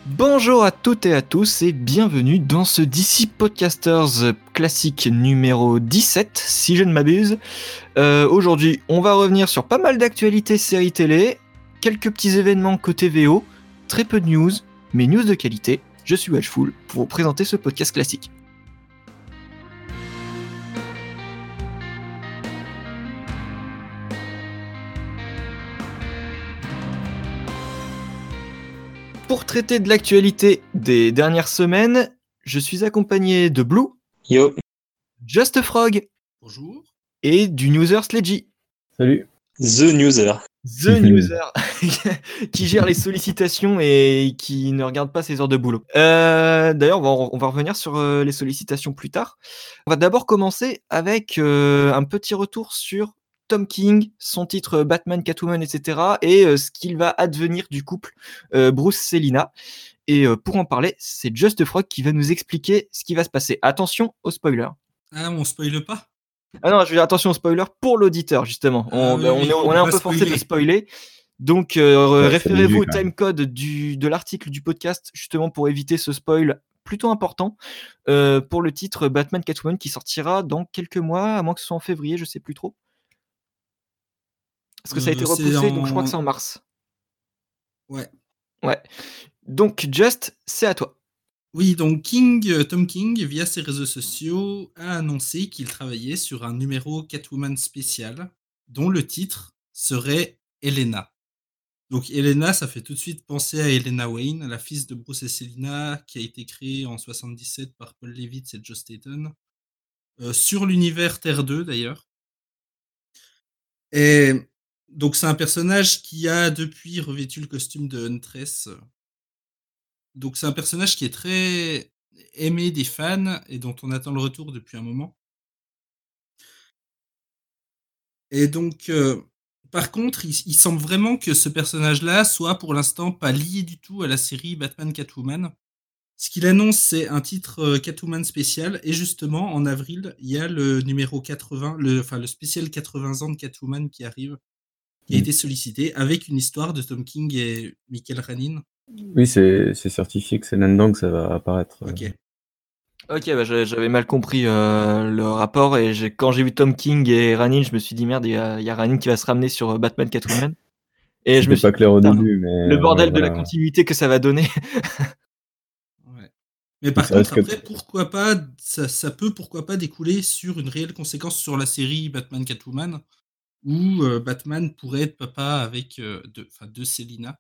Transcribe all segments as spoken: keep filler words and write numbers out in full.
Bonjour à toutes et à tous et bienvenue dans ce D C Podcasters classique numéro dix-sept, si je ne m'abuse. Euh, aujourd'hui, on va revenir sur pas mal d'actualités séries télé, quelques petits événements côté V O, très peu de news, mais news de qualité. Je suis Watchful pour vous présenter ce podcast classique. Pour traiter de l'actualité des dernières semaines, je suis accompagné de Blue. Yo. Just Frog. Bonjour. Et du Newser Sledgy. Salut. The Newser. The Newser, qui gère les sollicitations et qui ne regarde pas ses heures de boulot. Euh, d'ailleurs, on va, on va revenir sur euh, les sollicitations plus tard. On va d'abord commencer avec euh, un petit retour sur Tom King, son titre Batman, Catwoman, et cetera, et euh, ce qu'il va advenir du couple euh, Bruce-Selina. Et euh, pour en parler, c'est Just Frog qui va nous expliquer ce qui va se passer. Attention aux spoilers. Ah, on spoile pas? Ah non, je veux dire attention aux spoilers pour l'auditeur, justement. On, Ah oui, on oui, est, on est un peu forcé spoiler. de spoiler. Donc, euh, Ouais, référez-vous au quand même. timecode du, de l'article du podcast, justement pour éviter ce spoil plutôt important, euh, pour le titre Batman Catwoman qui sortira dans quelques mois, à moins que ce soit en février, je sais plus trop. Parce que ça a été Euh, c'est repoussé, en- donc je crois que c'est en mars. Ouais. Ouais. Donc, Just, c'est à toi. Oui, donc King, euh, Tom King, via ses réseaux sociaux, a annoncé qu'il travaillait sur un numéro Catwoman spécial, dont le titre serait Helena. Donc Helena, ça fait tout de suite penser à Helena Wayne, la fille de Bruce et Selina, qui a été créée en soixante-dix-sept par Paul Levitz et Joe Staton, euh, sur l'univers Terre deux d'ailleurs. Et donc c'est un personnage qui a depuis revêtu le costume de Huntress. Donc c'est un personnage qui est très aimé des fans et dont on attend le retour depuis un moment. Et donc, euh, par contre, il, il semble vraiment que ce personnage-là soit pour l'instant pas lié du tout à la série Batman Catwoman. Ce qu'il annonce, c'est un titre euh, Catwoman spécial. Et justement, en avril, il y a le numéro quatre-vingts, le, enfin le spécial quatre-vingts ans de Catwoman qui arrive, qui a Mm. été sollicité avec une histoire de Tom King et Michael Ranin. Oui, c'est c'est certifié que c'est là-dedans que ça va apparaître. Ok. Ok, bah, j'avais j'avais mal compris euh, le rapport, et j'ai- quand j'ai vu Tom King et Ranin, je me suis dit merde, il y a, il y a Ranin qui va se ramener sur euh, Batman Catwoman. Et je me C'était suis pas dit, clair au putain, début, mais le bordel ouais, de la voilà. continuité que ça va donner. Ouais. Mais par Ça contre, risque de- après, pourquoi pas, ça, ça peut pourquoi pas découler sur une réelle conséquence sur la série Batman Catwoman, où euh, Batman pourrait être papa avec euh, de, enfin, de Selina.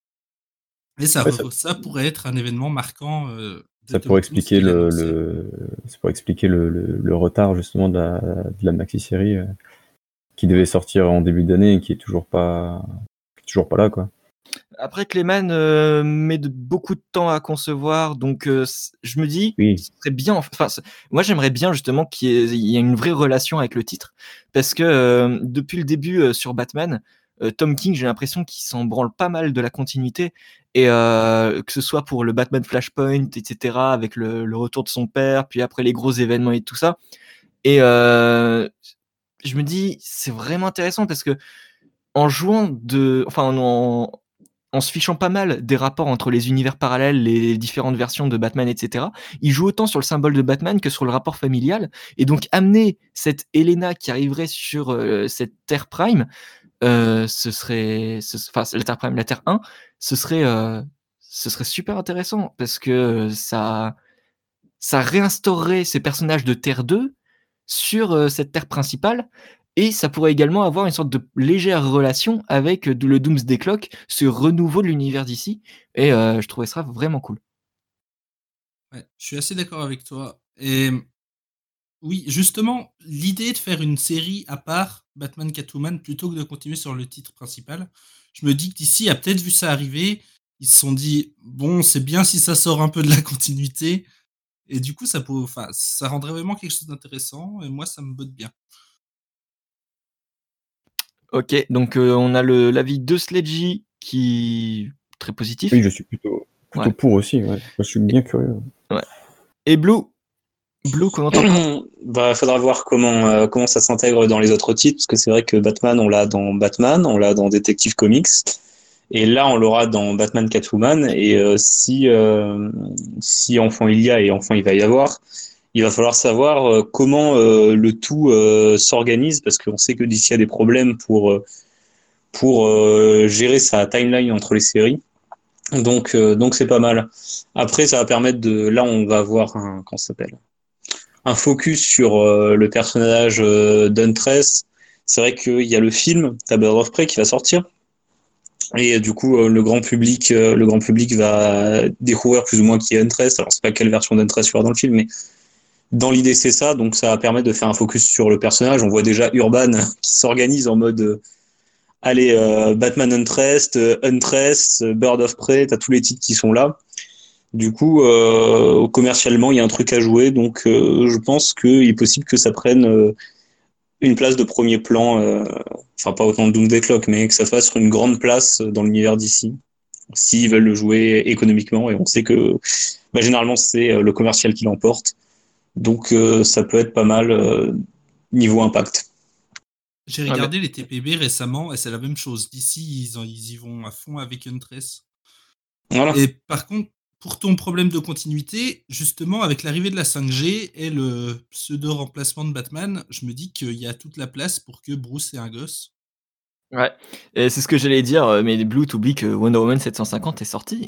Et ça, Ouais, ça, ça pourrait être un événement marquant euh, de ça Tom pourrait King, ce expliquer qu'il le, annonçait. le ça pourrait expliquer le, le, le retard justement de la, de la maxi-série euh, qui devait sortir en début d'année et qui est toujours pas qui est toujours pas là quoi. Après, Clayman euh, met de, beaucoup de temps à concevoir, donc euh, c- je me dis, Oui. ce serait bien. Enfin, c'est- moi, j'aimerais bien justement qu'il y ait, il y ait une vraie relation avec le titre, parce que euh, depuis le début euh, sur Batman, euh, Tom King, j'ai l'impression qu'il s'en branle pas mal de la continuité, et euh, que ce soit pour le Batman Flashpoint, et cetera, avec le, le retour de son père, puis après les gros événements et tout ça. Et euh, je me dis, c'est vraiment intéressant parce que en jouant de, enfin, en, en se fichant pas mal des rapports entre les univers parallèles, les différentes versions de Batman, et cetera, il joue autant sur le symbole de Batman que sur le rapport familial. Et donc, amener cette Helena qui arriverait sur euh, cette Terre Prime, euh, ce serait. ce- Enfin, la Terre Prime, la Terre un, ce serait, euh, ce serait super intéressant parce que ça, ça réinstaurerait ces personnages de Terre deux sur euh, cette Terre principale. Et ça pourrait également avoir une sorte de légère relation avec euh, le Doomsday Clock, ce renouveau de l'univers d'ici. Et euh, je trouvais ça vraiment cool. Ouais, je suis assez d'accord avec toi. Et oui, justement, l'idée de faire une série à part Batman Catwoman plutôt que de continuer sur le titre principal, je me dis que d'ici a peut-être vu ça arriver. Ils se sont dit, bon, c'est bien si ça sort un peu de la continuité. Et du coup, ça, peut, enfin, ça rendrait vraiment quelque chose d'intéressant. Et moi, ça me botte bien. Ok, donc euh, on a le, l'avis de Sledgy qui est très positif. Oui, je suis plutôt plutôt Ouais. pour aussi. Ouais. Je suis bien curieux. Ouais. Et Blue, Blue, comment t'en penses? Bah, faudra voir comment euh, comment ça s'intègre dans les autres titres, parce que c'est vrai que Batman, on l'a dans Batman, on l'a dans Detective Comics, Et là, on l'aura dans Batman Catwoman. Et euh, si, euh, si enfant il y a et enfant il va y avoir, il va falloir savoir euh, comment euh, le tout euh, s'organise, parce qu'on sait que D C a des problèmes pour, euh, pour euh, gérer sa timeline entre les séries. Donc, euh, donc c'est pas mal. Après, ça va permettre de. Là, on va avoir un. Comment ça s'appelle un focus sur euh, le personnage euh, d'Huntress. C'est vrai qu'il y a le film, t'as Birds of Prey qui va sortir. Et euh, du coup, euh, le grand public, euh, le grand public va découvrir plus ou moins qui est Huntress. Alors, c'est pas quelle version d'Huntress il y aura dans le film, mais dans l'idée, c'est ça. Donc, ça va permettre de faire un focus sur le personnage. On voit déjà Urban qui s'organise en mode euh, allez, euh, Batman Huntress, euh, Huntress, euh, Bird of Prey, t'as tous les titres qui sont là. Du coup, euh, commercialement, il y a un truc à jouer, donc euh, je pense qu'il est possible que ça prenne euh, une place de premier plan, euh, enfin pas autant de Doomsday Clock, mais que ça fasse une grande place dans l'univers d'ici, s'ils veulent le jouer économiquement, et on sait que bah, généralement c'est euh, le commercial qui l'emporte, donc euh, ça peut être pas mal euh, niveau impact. J'ai regardé les T P B récemment et c'est la même chose. D'ici, ils, en- ils y vont à fond avec Huntress. Voilà. Et par contre, pour ton problème de continuité, justement, avec l'arrivée de la cinq G et le pseudo-remplacement de Batman, je me dis qu'il y a toute la place pour que Bruce ait un gosse. Ouais, et c'est ce que j'allais dire, euh, mais Blue, t'oublies que Wonder Woman sept cent cinquante est sorti.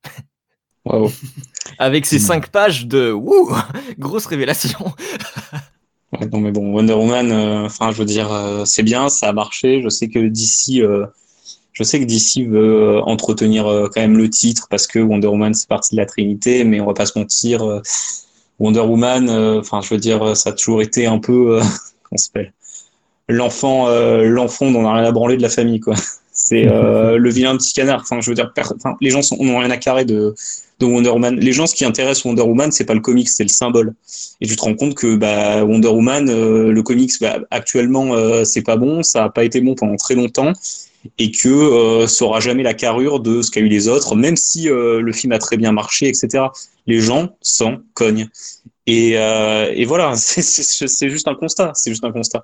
Wow. Avec ses Hmm. cinq pages de wouh, grosse révélation. Ouais, non mais bon, Wonder Woman, enfin euh, je veux dire, euh, c'est bien, ça a marché. Je sais que d'ici, euh, je sais que D C veut euh, entretenir euh, quand même le titre parce que Wonder Woman c'est partie de la Trinité, mais on va pas se mentir, euh, Wonder Woman, enfin euh, je veux dire, ça a toujours été un peu, euh, comment ça s'appelle, l'enfant, euh, l'enfant dont on a rien à branler de la famille quoi. C'est euh, le vilain petit canard. Enfin je veux dire, per- les gens sont, n'ont rien à carrer de, de Wonder Woman. Les gens, ce qui intéresse Wonder Woman, c'est pas le comics, c'est le symbole. Et tu te rends compte que bah, Wonder Woman, euh, le comics, bah, actuellement, euh, c'est pas bon, ça a pas été bon pendant très longtemps, et que euh, ça aura jamais la carrure de ce qu'a eu les autres, même si euh, le film a très bien marché, et cetera. Les gens s'en cognent. Et, euh, et voilà, c'est, c'est, c'est juste un constat. C'est juste un constat.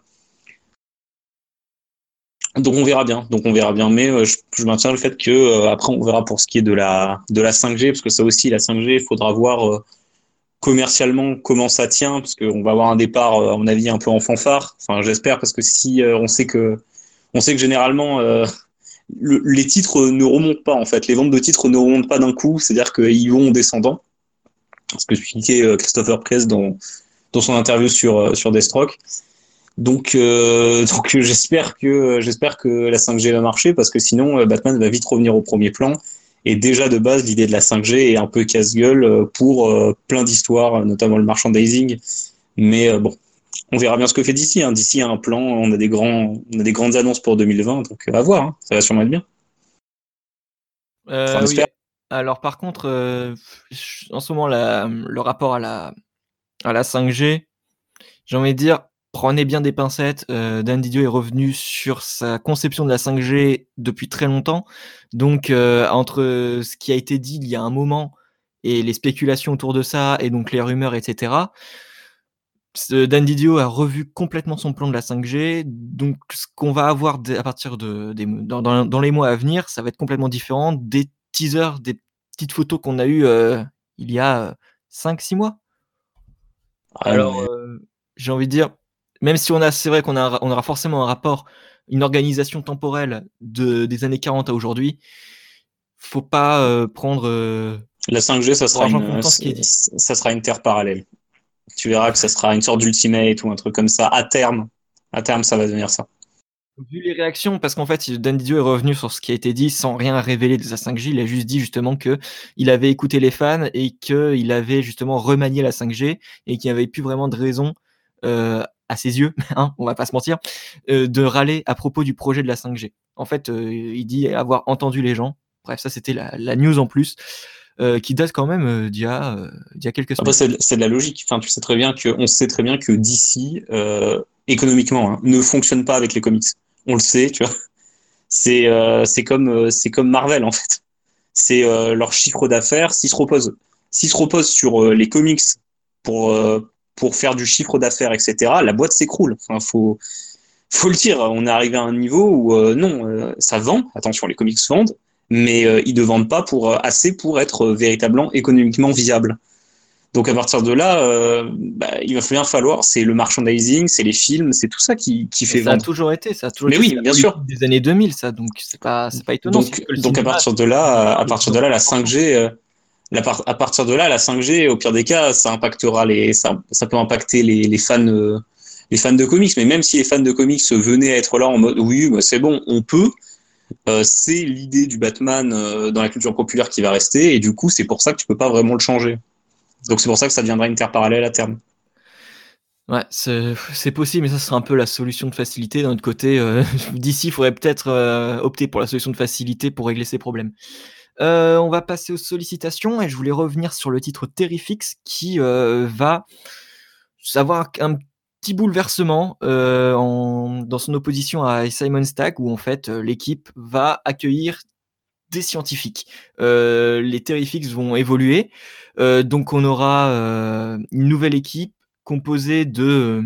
Donc on verra bien. Donc on verra bien. Mais euh, je, je maintiens le fait que euh, après on verra pour ce qui est de la de la cinq G, parce que ça aussi la cinq G, il faudra voir euh, commercialement comment ça tient, parce qu'on va avoir un départ euh, à mon avis un peu en fanfare. Enfin j'espère, parce que si euh, on sait que on sait que généralement euh, le, les titres ne remontent pas en fait. Les ventes de titres ne remontent pas d'un coup. C'est-à-dire qu'ils vont en descendant. Ce que expliquait euh, Christopher Press dans dans son interview sur euh, sur Deathstroke. Donc, euh, donc j'espère que j'espère que la cinq G va marcher, parce que sinon euh, Batman va vite revenir au premier plan. Et déjà de base, l'idée de la cinq G est un peu casse-gueule pour euh, plein d'histoires, notamment le merchandising. Mais euh, bon, on verra bien ce que fait D C. Hein. D C a un plan, on a des grands, on a des grandes annonces pour deux mille vingt, donc euh, à voir. Hein. Ça va sûrement être bien. Euh, Enfin, on oui. espère. Alors par contre, euh, je- en ce moment, la- le rapport à la, à la cinq G, j'ai envie de dire, prenez bien des pincettes. Euh, Dan Didio est revenu sur sa conception de la cinq G depuis très longtemps. Donc, euh, entre ce qui a été dit il y a un moment et les spéculations autour de ça, et donc les rumeurs, et cetera, ce- Dan Didio a revu complètement son plan de la cinq G. Donc, ce qu'on va avoir dès- à partir de, des- dans, dans- dans les mois à venir, ça va être complètement différent des teasers, des petites photos qu'on a eues euh, il y a cinq six mois. Ah, non, Alors, mais... euh, j'ai envie de dire, même si on a, c'est vrai qu'on a, on aura forcément un rapport, une organisation temporelle de, des années quarante à aujourd'hui, faut pas euh, prendre euh, La cinq G, ça pour sera argent une, comptant ce qui est dit. ça sera une terre parallèle. Tu verras que ça sera une sorte d'ultimate ou un truc comme ça. À terme, à terme, ça va devenir ça. Vu les réactions, parce qu'en fait, Dan Didio est revenu sur ce qui a été dit sans rien révéler de sa cinq G. Il a juste dit justement que il avait écouté les fans et qu'il avait justement remanié la cinq G et qu'il n'y avait plus vraiment de raison, euh, à ses yeux, hein, on va pas se mentir, euh, de râler à propos du projet de la cinq G. En fait, euh, il dit avoir entendu les gens. Bref, ça c'était la, la news en plus, euh, qui date quand même euh, d'il y a, euh, d'il y a quelques Après, semaines. c'est, c'est de la logique. Enfin, tu sais très bien que, on sait très bien que D C, euh, économiquement, hein, ne fonctionne pas avec les comics. On le sait, tu vois. C'est, euh, c'est comme, euh, c'est comme Marvel, en fait. C'est euh, leur chiffre d'affaires. S'ils se reposent, s'ils se reposent sur euh, les comics pour, euh, pour faire du chiffre d'affaires, et cetera, la boîte s'écroule. Enfin, faut, faut le dire. On est arrivé à un niveau où, euh, non, euh, ça vend. Attention, les comics vendent. mais euh, ils ne vendent pas pour euh, assez pour être euh, véritablement économiquement viables. Donc à partir de là, euh, bah, il va bien falloir, c'est le merchandising, c'est les films, c'est tout ça qui, qui fait ça vendre. a toujours été, ça a toujours Mais été oui, c'est la bien politique sûr. des années deux mille, ça, donc c'est pas, c'est pas étonnant. Donc, donc à partir de là, à partir de là, la cinq G, euh, la par- à partir de là, la cinq G, au pire des cas, ça impactera les, ça, ça peut impacter les, les fans, euh, les fans de comics. Mais même si les fans de comics venaient à être là en mode, oui, bah, c'est bon, on peut. Euh, c'est l'idée du Batman euh, dans la culture populaire qui va rester, et du coup, c'est pour ça que tu peux pas vraiment le changer. Donc c'est pour ça que ça deviendra une terre parallèle à terme. Ouais, c'est, c'est possible, mais ça sera un peu la solution de facilité. D'un autre côté, euh, d'ici, il faudrait peut-être euh, opter pour la solution de facilité pour régler ces problèmes. Euh, on va passer aux sollicitations, et je voulais revenir sur le titre Terrifix qui euh, va avoir un petit bouleversement euh, en, dans son opposition à Simon Stagg, où en fait euh, l'équipe va accueillir des scientifiques. Euh, les Terrifix vont évoluer, euh, donc on aura euh, une nouvelle équipe composée de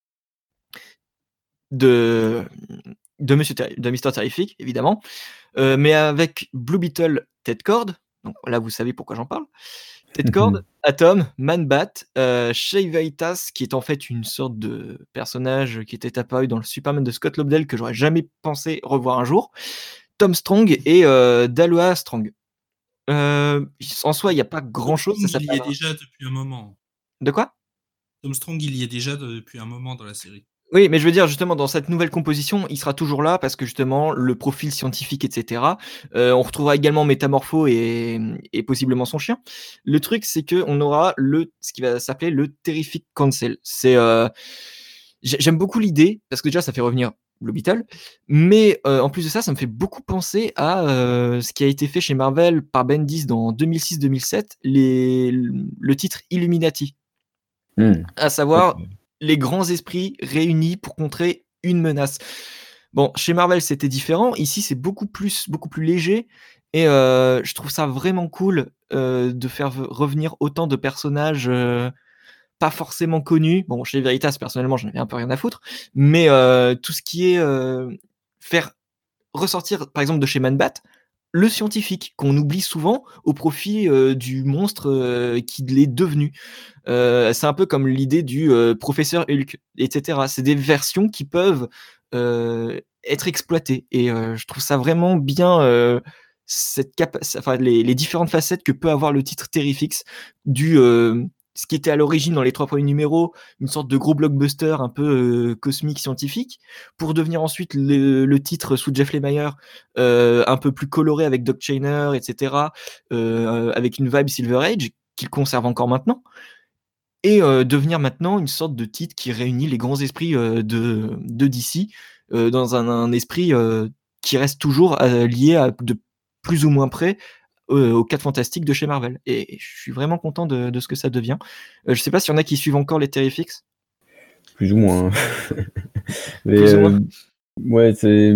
de de Monsieur Ter- de Mister Terrific, évidemment, euh, mais avec Blue Beetle, Ted Cord. Donc là, vous savez pourquoi j'en parle. Ted Cord, Atom, Man-Bat, euh, Shea Veritas, qui est en fait une sorte de personnage qui était apparu dans le Superman de Scott Lobdell que j'aurais jamais pensé revoir un jour, Tom Strong et euh, Daloa Strong. Euh, en soi, il n'y a pas grand-chose. Tom Ça Strong, il y est s'appelle... déjà depuis un moment. De quoi? Tom Strong, il y est déjà depuis un moment dans la série. Oui, mais je veux dire, justement, dans cette nouvelle composition, il sera toujours là parce que, justement, le profil scientifique, et cetera. Euh, on retrouvera également Métamorpho et, et possiblement son chien. Le truc, c'est qu'on aura le, ce qui va s'appeler le Terrific Council. C'est, euh, j'aime beaucoup l'idée parce que déjà, ça fait revenir Blue Beetle, mais euh, en plus de ça, ça me fait beaucoup penser à euh, ce qui a été fait chez Marvel par Bendis dans deux mille six deux mille sept, les, le titre Illuminati. Mmh. À savoir Ok. les grands esprits réunis pour contrer une menace. Bon, chez Marvel, c'était différent. Ici, c'est beaucoup plus, beaucoup plus léger. Et euh, je trouve ça vraiment cool euh, de faire v- revenir autant de personnages euh, pas forcément connus. Bon, chez Veritas, personnellement, j'en avais un peu rien à foutre. Mais euh, tout ce qui est euh, faire ressortir, par exemple, de chez Man-Bat, le scientifique, qu'on oublie souvent au profit euh, du monstre euh, qu'il est devenu. Euh, c'est un peu comme l'idée du euh, professeur Hulk, et cetera. C'est des versions qui peuvent euh, être exploitées. Et euh, je trouve ça vraiment bien, euh, cette capa- enfin, les, les différentes facettes que peut avoir le titre Terrifix, du euh, ce qui était à l'origine dans les trois premiers numéros, une sorte de gros blockbuster un peu euh, cosmique scientifique, pour devenir ensuite le, le titre sous Jeff Lemire, euh, un peu plus coloré avec Doc Chainer, et cetera, euh, avec une vibe Silver Age qu'il conserve encore maintenant, et euh, devenir maintenant une sorte de titre qui réunit les grands esprits euh, de, de D C euh, dans un, un esprit euh, qui reste toujours euh, lié à, de plus ou moins près euh, aux quatre fantastiques de chez Marvel. Et, et je suis vraiment content de, de ce que ça devient. Euh, je sais pas s'il y en a qui suivent encore les Terrifix. Plus ou moins. Mais Plus ou moins. euh, ouais, c'est.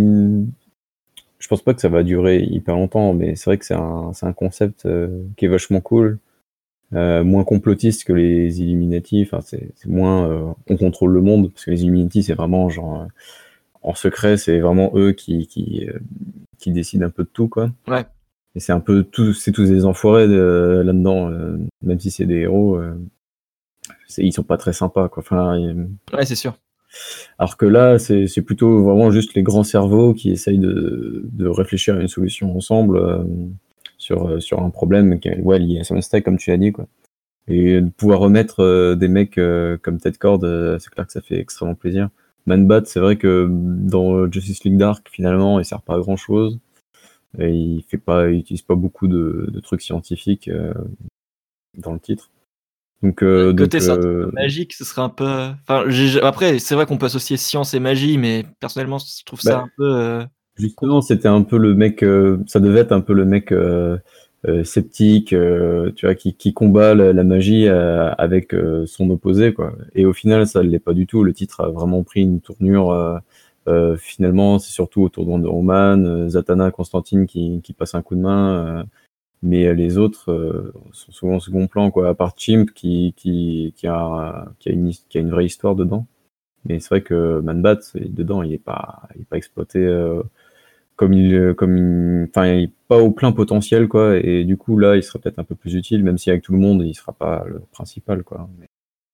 Je pense pas que ça va durer hyper longtemps, mais c'est vrai que c'est un, c'est un concept euh, qui est vachement cool. Euh, moins complotiste que les Illuminati. Enfin, c'est, c'est moins euh, on contrôle le monde, parce que les Illuminati, c'est vraiment genre euh, en secret, c'est vraiment eux qui qui, euh, qui décident un peu de tout, quoi. Ouais. Et c'est un peu tout, c'est tous des enfoirés de, là-dedans, euh, même si c'est des héros, euh, c'est, ils sont pas très sympas, quoi. Enfin, ils- Ouais, c'est sûr. alors que là, c'est, c'est plutôt vraiment juste les grands cerveaux qui essayent de, de réfléchir à une solution ensemble euh, sur, euh, sur un problème qui est ouais, lié à son stack, comme tu l'as dit, quoi. Et de pouvoir remettre euh, des mecs euh, comme Ted Cord, euh, c'est clair que ça fait extrêmement plaisir. Man-Bat, c'est vrai que dans Justice League Dark, finalement, il sert pas à grand chose. Et il fait pas, il utilise pas beaucoup de, de trucs scientifiques euh, dans le titre. Donc, euh, Côté donc euh, magique, ce serait un peu. Enfin, j'ai- après, c'est vrai qu'on peut associer science et magie, mais personnellement, je trouve ça bah, un peu. euh, justement, c'était un peu le mec, euh, ça devait être un peu le mec euh, euh, sceptique, euh, tu vois, qui, qui combat la, la magie euh, avec euh, son opposé, quoi. Et au final, ça ne l'est pas du tout. Le titre a vraiment pris une tournure. Euh, euh, finalement, c'est surtout autour de Wonder Woman, euh, Zatanna, Constantine qui, qui passe un coup de main. Euh, mais les autres euh, sont souvent au second plan, quoi. À part Chimp qui, qui, qui, a, qui, a une, qui a une vraie histoire dedans. Mais c'est vrai que Man-Bat, dedans, il n'est pas, il est pas exploité. Euh, comme il, comme il, enfin, il est pas au plein potentiel, quoi. Et du coup, là, il serait peut-être un peu plus utile, même si avec tout le monde, il sera pas le principal, quoi. Mais,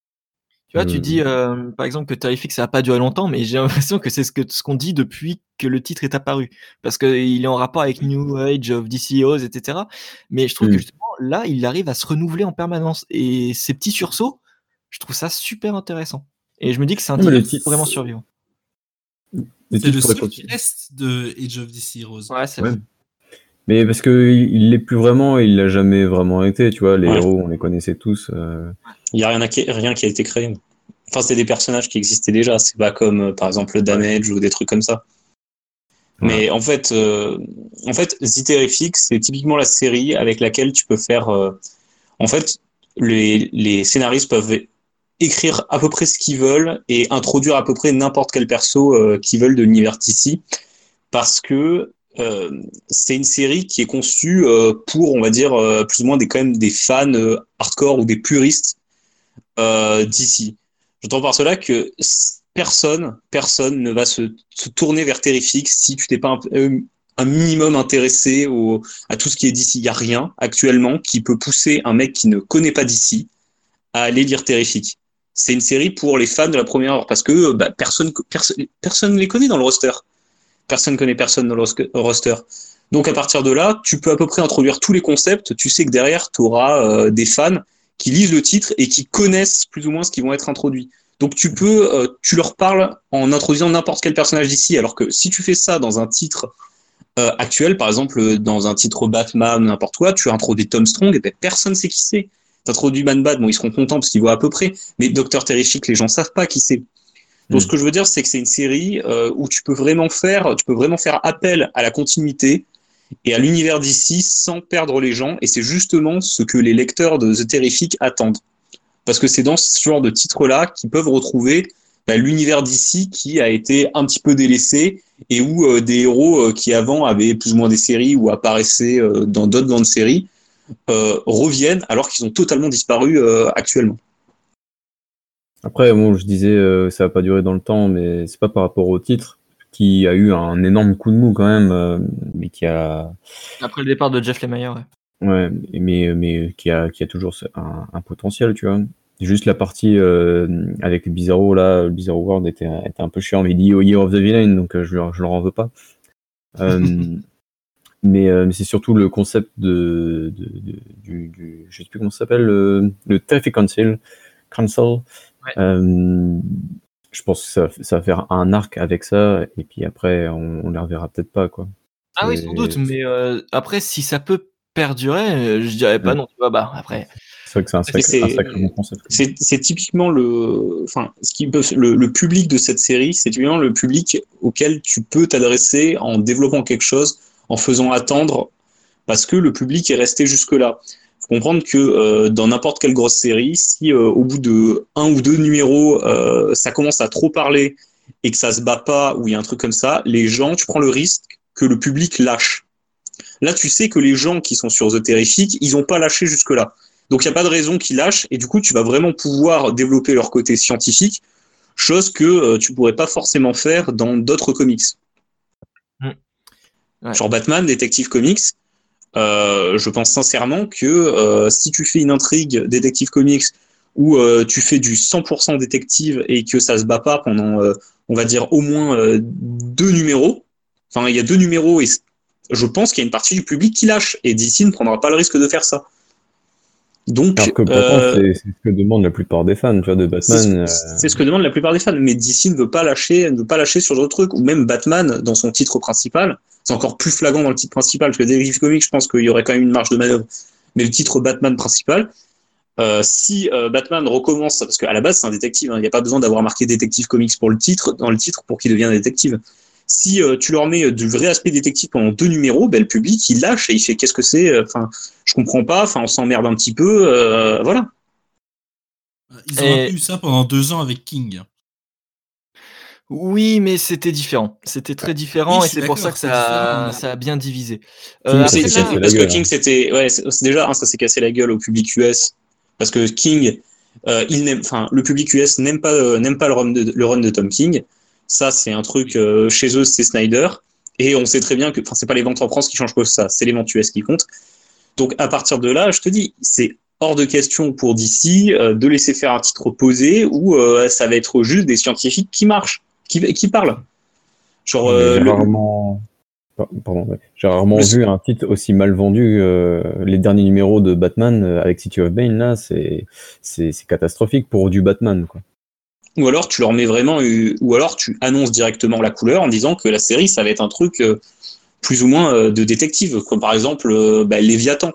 Tu vois, tu euh, dis euh, par exemple que Terrific ça a pas duré longtemps, mais j'ai l'impression que c'est ce que ce qu'on dit depuis que le titre est apparu, parce qu'il est en rapport avec New Age of D C Heroes, et cetera. Mais je trouve que Mm. justement là, il arrive à se renouveler en permanence et ces petits sursauts, je trouve ça super intéressant. Et je me dis que c'est un Non, mais titre le qui peut titre- vraiment survivre. le C'est titre le pourrait seul qui continuer. reste de Age of D C Heroes. Ouais, c'est Ouais. vrai. Mais parce que il il l'est plus vraiment, et il l'a jamais vraiment été, tu vois. Les Ouais. héros, on les connaissait tous. euh, Il y a rien, à- rien qui a été créé. Enfin, c'est des personnages qui existaient déjà. C'est pas comme, euh, par exemple, le Damage ou des trucs comme ça. Mais en fait, euh, en fait, The Terrific, c'est typiquement la série avec laquelle tu peux faire. euh, en fait, les, les scénaristes peuvent écrire à peu près ce qu'ils veulent et introduire à peu près n'importe quel perso euh, qu'ils veulent de l'univers D C, parce que euh, c'est une série qui est conçue euh, pour, on va dire, euh, plus ou moins des quand même des fans euh, hardcore ou des puristes euh, D C. J'entends par cela que personne, personne ne va se, se tourner vers Terrific si tu t'es pas un, euh, un minimum intéressé au, à tout ce qui est D C. Il n'y a rien actuellement qui peut pousser un mec qui ne connaît pas D C à aller lire Terrific. C'est une série pour les fans de la première heure, parce que bah, personne, personne, personne ne les connaît dans le roster. Personne ne connaît personne dans le roster. Donc à partir de là, tu peux à peu près introduire tous les concepts. Tu sais que derrière, tu auras euh, des fans qui lisent le titre et qui connaissent plus ou moins ce qui vont être introduits. Donc tu peux, euh, tu leur parles en introduisant n'importe quel personnage d'ici, alors que si tu fais ça dans un titre euh, actuel, par exemple dans un titre Batman, n'importe quoi, tu introduis Tom Strong, et ben personne ne sait qui c'est. T'introduis Man Bad, bon ils seront contents parce qu'ils voient à peu près, mais Docteur Terrific, les gens savent pas qui c'est. Donc, Mm. ce que je veux dire, c'est que c'est une série euh, où tu peux vraiment faire, tu peux vraiment faire appel à la continuité et à l'univers d'ici sans perdre les gens. Et c'est justement ce que les lecteurs de The Terrific attendent. Parce que c'est dans ce genre de titres-là qu'ils peuvent retrouver bah, l'univers d'ici qui a été un petit peu délaissé et où euh, des héros euh, qui avant avaient plus ou moins des séries ou apparaissaient euh, dans d'autres grandes séries euh, reviennent alors qu'ils ont totalement disparu euh, actuellement. Après, bon, je disais, euh, ça va pas durer dans le temps, mais c'est pas par rapport au titre, qui a eu un énorme coup de mou quand même, euh, mais qui a, Après le départ de Jeff Lemire, ouais. ouais, mais, mais qui a, qui a toujours un, un potentiel, tu vois. Juste la partie euh, avec Bizarro, là, le Bizarro World était, était un peu chiant, mais il dit au Year of the Villain, donc euh, je, leur- je leur en veux pas. Euh, mais, euh, mais c'est surtout le concept de, de, de- du, du, je sais plus comment ça s'appelle, le, le Terrific Council, Council. Ouais. Euh, je pense que ça, ça va faire un arc avec ça, et puis après, on, on les reverra peut-être pas, quoi. Ah oui, C'est- sans doute, mais euh, après, si ça peut perdurer, euh, je dirais pas Mm. non, tu vois, bah après. C'est vrai que c'est un Mais sacré, un c'est- sacré bon concept. C'est, c'est typiquement le, enfin, ce qui peut, le, le public de cette série, c'est typiquement le public auquel tu peux t'adresser en développant quelque chose, en faisant attendre, parce que le public est resté jusque-là. Faut comprendre que euh, dans n'importe quelle grosse série, si euh, au bout de un ou deux numéros, euh, ça commence à trop parler et que ça se bat pas ou il y a un truc comme ça, les gens, tu prends le risque que le public lâche. Là, tu sais que les gens qui sont sur The Terrific, ils n'ont pas lâché jusque-là. Donc, il n'y a pas de raison qu'ils lâchent. Et du coup, tu vas vraiment pouvoir développer leur côté scientifique, chose que euh, tu pourrais pas forcément faire dans d'autres comics. Mm. Ouais. Genre Batman, Detective Comics, euh, je pense sincèrement que euh, si tu fais une intrigue Detective Comics où euh, tu fais du cent pour cent détective et que ça se bat pas pendant, euh, on va dire, au moins euh, deux numéros, enfin, il y a deux numéros et je pense qu'il y a une partie du public qui lâche et D C ne prendra pas le risque de faire ça. Donc, Alors que pourtant, euh, c'est c'est ce que demandent la plupart des fans, tu vois, de c'est Batman. ce, euh, c'est ce que demandent la plupart des fans, mais D C ne veut pas lâcher, ne veut pas lâcher sur d'autres trucs, ou même Batman dans son titre principal, c'est encore plus flagrant dans le titre principal, parce que Detective Comics, je pense qu'il y aurait quand même une marge de manœuvre, mais le titre Batman principal, euh, si euh, Batman recommence, parce qu'à la base c'est un détective, hein, il n'y a pas besoin d'avoir marqué Detective Comics pour le titre, dans le titre pour qu'il devienne détective. Si euh, tu leur mets du vrai aspect détective pendant deux numéros, ben, le public il lâche et il fait qu'est-ce que c'est, enfin je comprends pas, enfin on s'emmerde un petit peu, euh, voilà. Ils ont Et- un peu eu ça pendant deux ans avec King. Oui, mais c'était différent. C'était très différent Oui, je et suis c'est pour d'accord, ça que c'est différent, ça, mais- ça a bien divisé. King, Euh, C'est- après, c'est- là, cassé la parce que gueule, King, hein. c'était, ouais, c'est, c'est déjà, hein, ça s'est cassé la gueule au public U S. Parce que King, euh, il n'aime, enfin, le public U S n'aime pas, euh, n'aime pas le run de, le run de Tom King. Ça, c'est un truc, euh, chez eux, c'est Snyder. Et on sait très bien que, enfin, c'est pas les ventes en France qui changent quoi que ça, c'est les ventes U S qui comptent. Donc à partir de là, je te dis, c'est hors de question pour D C euh, de laisser faire un titre posé où euh, ça va être juste des scientifiques qui marchent, qui, qui parlent. Genre, Mais euh, j'ai le- rarement, par- pardon, ouais. J'ai rarement le- vu un titre aussi mal vendu. euh, les derniers numéros de Batman euh, avec City of Bane, là, c'est, c'est, c'est catastrophique pour du Batman, quoi. ou alors tu leur mets vraiment, euh, ou alors tu annonces directement la couleur en disant que la série, ça va être un truc euh, plus ou moins euh, de détective, comme par exemple euh, bah, Léviathan.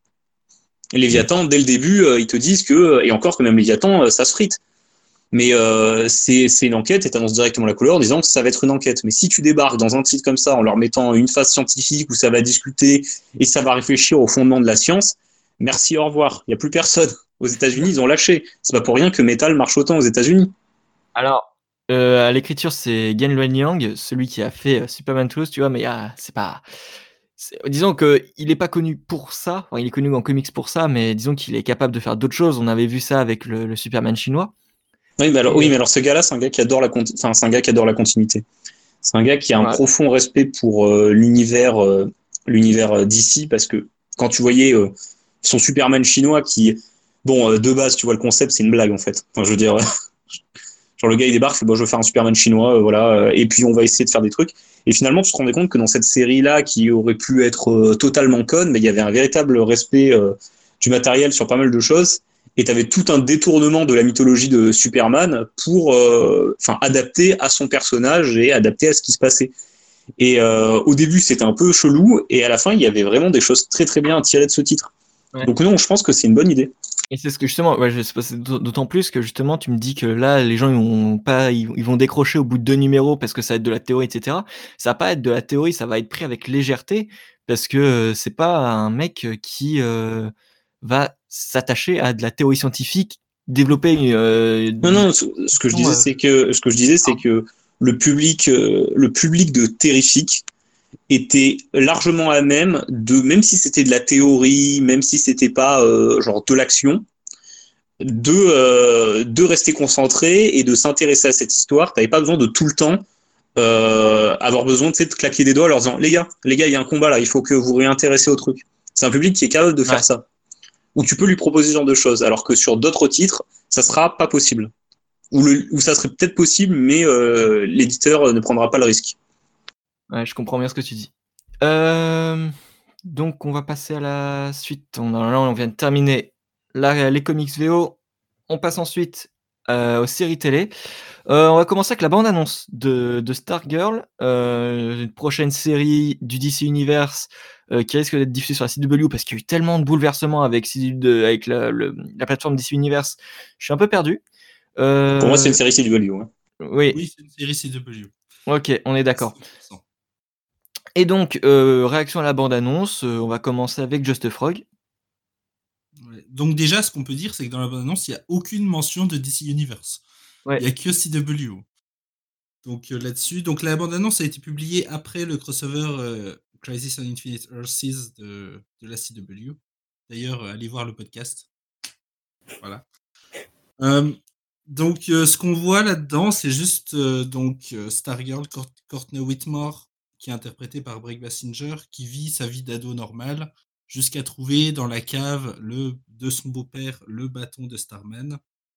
Léviathan, dès le début, euh, ils te disent que, et encore que même Léviathan, euh, ça se frite. Mais euh, c'est, c'est une enquête et tu annonces directement la couleur en disant que ça va être une enquête. Mais si tu débarques dans un titre comme ça en leur mettant une phase scientifique où ça va discuter et ça va réfléchir au fondement de la science, merci, au revoir. Il n'y a plus personne. Aux États-Unis, ils ont lâché. C'est pas pour rien que Metal marche autant aux États-Unis. Alors, euh, à l'écriture, c'est Gen Luen Yang, celui qui a fait euh, Superman Close, tu vois, mais ah, c'est pas. c'est- Disons que il est pas connu pour ça. Enfin, il est connu en comics pour ça, mais disons qu'il est capable de faire d'autres choses. On avait vu ça avec le, le Superman chinois. Oui, mais alors, Et oui, euh, mais alors ce gars-là, c'est un gars qui adore la, conti- enfin, c'est un gars qui adore la continuité. C'est un gars qui a un ouais, profond respect pour euh, l'univers, euh, l'univers euh, D C parce que quand tu voyais euh, son Superman chinois qui, bon, euh, de base, tu vois le concept, c'est une blague en fait. Enfin, je veux dire, genre le gars il débarque, il fait, bon, je veux faire un Superman chinois, euh, voilà, euh, et puis on va essayer de faire des trucs. Et finalement, tu te rendais compte que dans cette série-là, qui aurait pu être euh, totalement conne, mais il y avait un véritable respect euh, du matériel sur pas mal de choses. Et tu avais tout un détournement de la mythologie de Superman pour, euh, enfin, adapter à son personnage et adapter à ce qui se passait. Et euh, au début, c'était un peu chelou, et à la fin, il y avait vraiment des choses très très bien à tirer de ce titre. ouais. Donc non, je pense que c'est une bonne idée. Et c'est ce que justement, ouais, je- c'est pas- c'est d'aut- d'autant plus que justement, tu me dis que là, les gens ils vont pas, ils, ils vont décrocher au bout de deux numéros parce que ça va être de la théorie, et cetera. Ça va pas être de la théorie, ça va être pris avec légèreté parce que euh, c'est pas un mec euh, qui euh, va s'attacher à de la théorie scientifique, développer euh, Non, du- non, ce, ce que je non, disais, euh, c'est que ce que je disais, c'est que le public, euh, le public de Terrific était largement à même de, même si c'était de la théorie, même si c'était pas euh, genre de l'action, de euh, de rester concentré et de s'intéresser à cette histoire. T'avais pas besoin de tout le temps euh, avoir besoin, tu sais, de claquer des doigts en leur disant les gars, les gars, il y a un combat là, il faut que vous réintéressez au truc. C'est un public qui est capable de faire ouais. ça. Où tu peux lui proposer ce genre de choses, alors que sur d'autres titres, ça sera pas possible. Ou, le, ou ça serait peut-être possible, mais euh, l'éditeur ne prendra pas le risque. Ouais, je comprends bien ce que tu dis. Euh, donc, on va passer à la suite. On, a- là, on vient de terminer la- les comics V O. On passe ensuite euh, aux séries télé. Euh, on va commencer avec la bande-annonce de, de Stargirl, euh, une prochaine série du D C Universe euh, qui risque d'être diffusée sur la C W parce qu'il y a eu tellement de bouleversements avec, C- de- avec la, le- la plateforme D C Universe. Je suis un peu perdu. Pour moi, c'est une Euh, série C W. Hein. oui, Oui, c'est une série C W. ok, on est d'accord. cent pour cent. Et donc, euh, réaction à la bande-annonce, euh, on va commencer avec Just Frog. Ouais. Donc déjà, ce qu'on peut dire, c'est que dans la bande-annonce, il n'y a aucune mention de D C Universe. Ouais. Il n'y a que C W. Donc euh, là-dessus, donc la bande-annonce a été publiée après le crossover euh, Crisis on Infinite Earths de, de la C W. D'ailleurs, euh, allez voir le podcast. Voilà. Euh, donc euh, ce qu'on voit là-dedans, c'est juste euh, donc euh, Stargirl, Court- Courtney Whitmore, qui est interprétée par Brig Basinger, qui vit sa vie d'ado normale jusqu'à trouver dans la cave le, de son beau-père le bâton de Starman.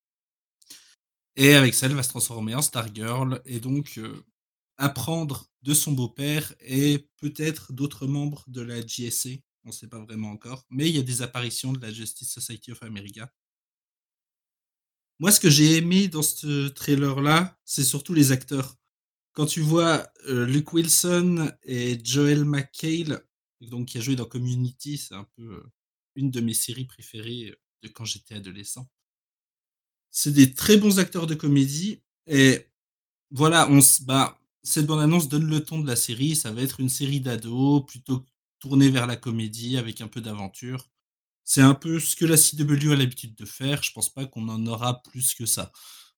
Et avec ça, elle va se transformer en Stargirl et donc euh, apprendre de son beau-père et peut-être d'autres membres de la J S A. On ne sait pas vraiment encore. Mais il y a des apparitions de la Justice Society of America. Moi, ce que j'ai aimé dans ce trailer-là, c'est surtout les acteurs. Quand tu vois euh, Luke Wilson et Joel McHale, donc qui a joué dans Community, c'est un peu euh, une de mes séries préférées de quand j'étais adolescent. C'est des très bons acteurs de comédie et voilà, on s- bah, cette bande-annonce donne le ton de la série. Ça va être une série d'ados plutôt tournée vers la comédie avec un peu d'aventure. C'est un peu ce que la C W a l'habitude de faire. Je pense pas qu'on en aura plus que ça.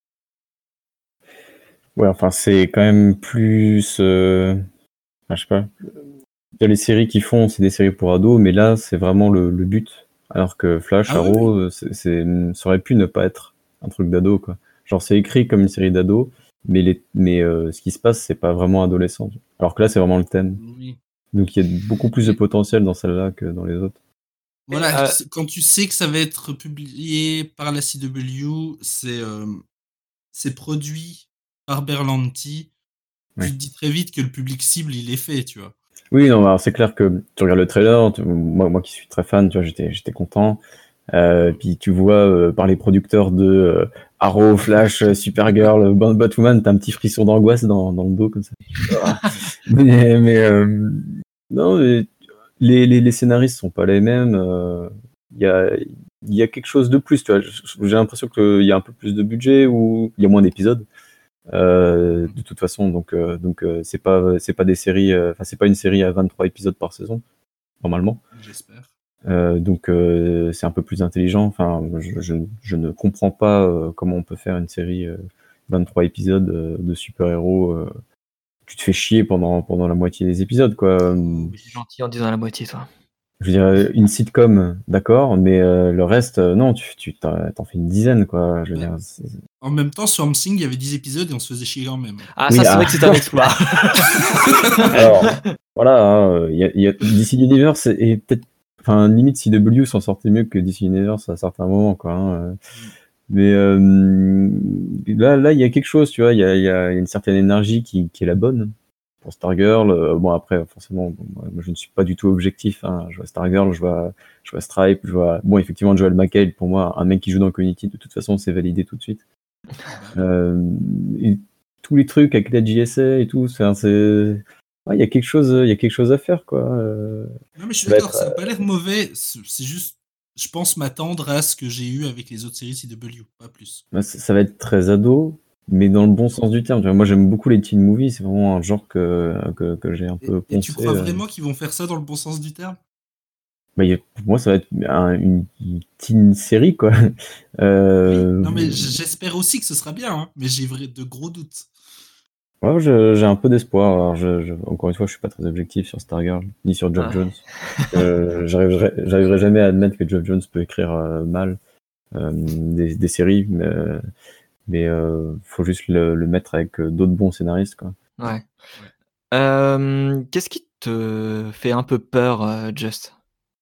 Ouais, enfin, c'est quand même plus. Euh... enfin, je sais pas. Il y a les séries qui font, c'est des séries pour ados, mais là, c'est vraiment le, le but. Alors que Flash, Ah oui, Arrow, c'est, c'est- ça aurait pu ne pas être un truc d'ado, quoi. Genre, c'est écrit comme une série d'ado, mais, les, mais euh, ce qui se passe, c'est pas vraiment adolescent. Alors que là, c'est vraiment le thème. Oui. Donc il y a beaucoup plus de potentiel dans celle-là que dans les autres. Voilà, Euh, c'est- quand tu sais que ça va être publié par la C W, c'est euh, c'est produit par Berlanti, Ouais. tu te dis très vite que le public cible, il est fait, tu vois. Oui, non, alors c'est clair que tu regardes le trailer, tu- moi, moi qui suis très fan, tu vois, j'étais, j'étais content. Euh, puis tu vois euh, par les producteurs de euh, Arrow, Flash, euh, Supergirl, Bat- Batwoman, t'as un petit frisson d'angoisse dans, dans le dos comme ça. Ah. mais mais euh, non, mais les, les, les scénaristes sont pas les mêmes. Il y a il y a quelque chose de plus, tu vois. J'ai l'impression qu'il y a un peu plus de budget ou il y a moins d'épisodes. Euh, de toute façon, donc euh, donc euh, c'est pas c'est pas des séries, enfin euh, c'est pas une série à vingt-trois épisodes par saison normalement. J'espère. Euh, donc euh, c'est un peu plus intelligent. Enfin, je, je, je ne comprends pas euh, comment on peut faire une série euh, vingt-trois épisodes euh, de super-héros. Euh, tu te fais chier pendant pendant la moitié des épisodes, quoi. C'est gentil en disant la moitié, toi. Je veux dire, une sitcom, d'accord, mais euh, le reste, euh, non, tu, tu t'en, t'en fais une dizaine, quoi. Je veux Ouais. dire, c'est- En même temps, sur Swamp Thing, il y avait dix épisodes et on se faisait chier quand même. Ah, Oui, ça, c'est ah. vrai que c'est un exploit. Alors, voilà, hein, il y a, il y a D C Universe et, et peut-être, enfin, limite C W s'en sortait mieux que D C Universe à certains moments, quoi. Hein. Mais euh, là, là, il y a quelque chose, tu vois, il y a, il y a une certaine énergie qui, qui est la bonne pour Stargirl. Euh, bon, après, forcément, bon, moi, je ne suis pas du tout objectif. Hein. Je vois Stargirl, je vois, je vois Stripe, je vois, bon, effectivement, Joel McHale, pour moi, un mec qui joue dans Community, de toute façon, c'est validé tout de suite. Euh, et tous les trucs avec la J S A et tout, c'est, c'est... Ouais, il y a quelque chose, il y a quelque chose à faire, quoi. Euh, Non, mais je suis ça va d'accord, être, ça n'a pas l'air mauvais. C'est c'est juste, je pense m'attendre à ce que j'ai eu avec les autres séries C W, pas plus. bah, ça, ça va être très ado, mais dans le bon sens du terme. Tu vois, moi, j'aime beaucoup les teen movies, c'est vraiment un genre que, que, que j'ai un Et, peu et tu poncé. crois euh. vraiment qu'ils vont faire ça dans le bon sens du terme? Bah, il y a- pour moi, ça va être un- une, une teen série, quoi. Oui, Euh, non, mais j- j'espère aussi que ce sera bien, hein, mais j'ai vrai- de gros doutes. ouais, je- j'ai un peu d'espoir. Alors, je, je- encore une fois, je suis pas très objectif sur Stargirl, ni sur Geoff Ouais. Jones. Euh, j'arriverai, j'arriverai jamais à admettre que Geoff Jones peut écrire euh, mal euh, des, des séries, mais, mais euh, faut juste le, le mettre avec euh, d'autres bons scénaristes, quoi. Ouais. Euh, qu'est-ce qui te fait un peu peur, euh, Just?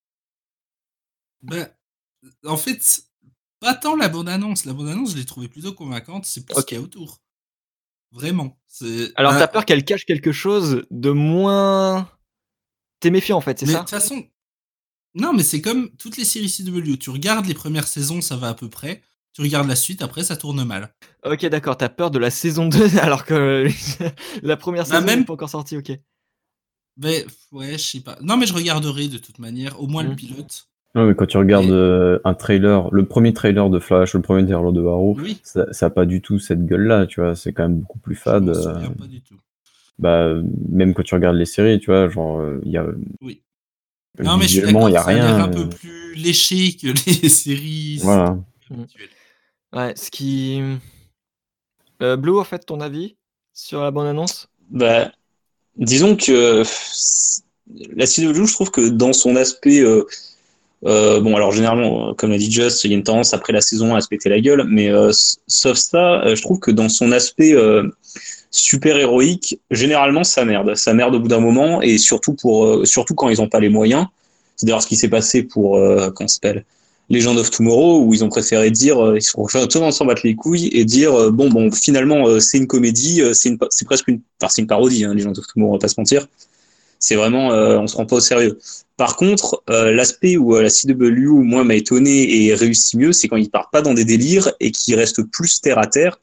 Ben, en fait, pas tant la bande-annonce. La bande-annonce, je l'ai trouvée plutôt convaincante. C'est plus ce Ok. qu'il y a autour. Vraiment. C'est... Alors, bah, t'as peur qu'elle cache quelque chose de moins. T'es méfiant, en fait, c'est mais de ça? toute façon, non, mais c'est comme toutes les séries C W. Tu regardes les premières saisons, ça va à peu près. Tu regardes la suite, après, ça tourne mal. Ok, d'accord, t'as peur de la saison deux alors que la première Bah, saison n'est même- pas encore sortie, ok. Mais, ouais, je sais pas. Non, mais je regarderai de toute manière, au moins le Mm. pilote. Non, mais quand tu regardes Et- euh, un trailer, le premier trailer de Flash, le premier trailer de Arrow, Oui, ça, ça a pas du tout cette gueule-là, tu vois. C'est quand même beaucoup plus je fade. m'en euh, souviens pas du tout. bah, même quand tu regardes les séries, tu vois, genre, il y a Oui. Non, mais je suis visuellement, d'accord, il y a ça a l'air rien. un peu euh, plus léché que les séries Voilà. habituelles. Ouais, ce qui. Euh, Blue, en fait, ton avis sur la bande-annonce? Bah, disons que euh, la C W, je trouve que dans son aspect, euh, euh, bon, alors généralement, euh, comme l'a dit Just, il y a une tendance après la saison à se péter la gueule, mais euh, s- sauf ça, euh, je trouve que dans son aspect euh, super héroïque, généralement ça merde, ça merde au bout d'un moment, et surtout pour, euh, surtout quand ils n'ont pas les moyens. C'est d'ailleurs ce qui s'est passé pour, euh, comment ça s'appelle, Legend of Tomorrow, où ils ont préféré dire, euh, ils sont totalement s'en battre les couilles et dire, euh, bon, bon, finalement, euh, c'est une comédie, euh, c'est une, pa- c'est presque une, enfin, c'est une parodie, hein, Legend of Tomorrow, on va pas se mentir. C'est vraiment, euh, on se rend pas au sérieux. Par contre, euh, l'aspect où euh, la C W, moi, m'a étonné et réussit mieux, c'est quand ils partent pas dans des délires et qu'ils restent plus terre à terre.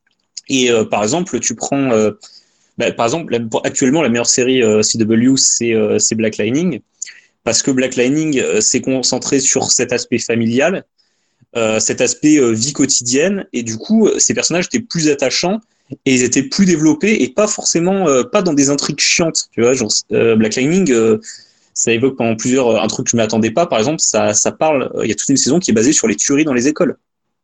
Et euh, par exemple, tu prends, euh, bah, par exemple, la- actuellement, la meilleure série euh, C W, c'est euh, c'est Black Lightning, parce que Black Lightning euh, s'est concentré sur cet aspect familial, euh, cet aspect euh, vie quotidienne, et du coup, euh, ces personnages étaient plus attachants et ils étaient plus développés et pas forcément euh, pas dans des intrigues chiantes, tu vois, genre euh, Black Lightning. Euh, ça évoque pendant plusieurs euh, un truc que je m'attendais pas, par exemple, ça ça parle, il euh, y a toute une saison qui est basée sur les tueries dans les écoles.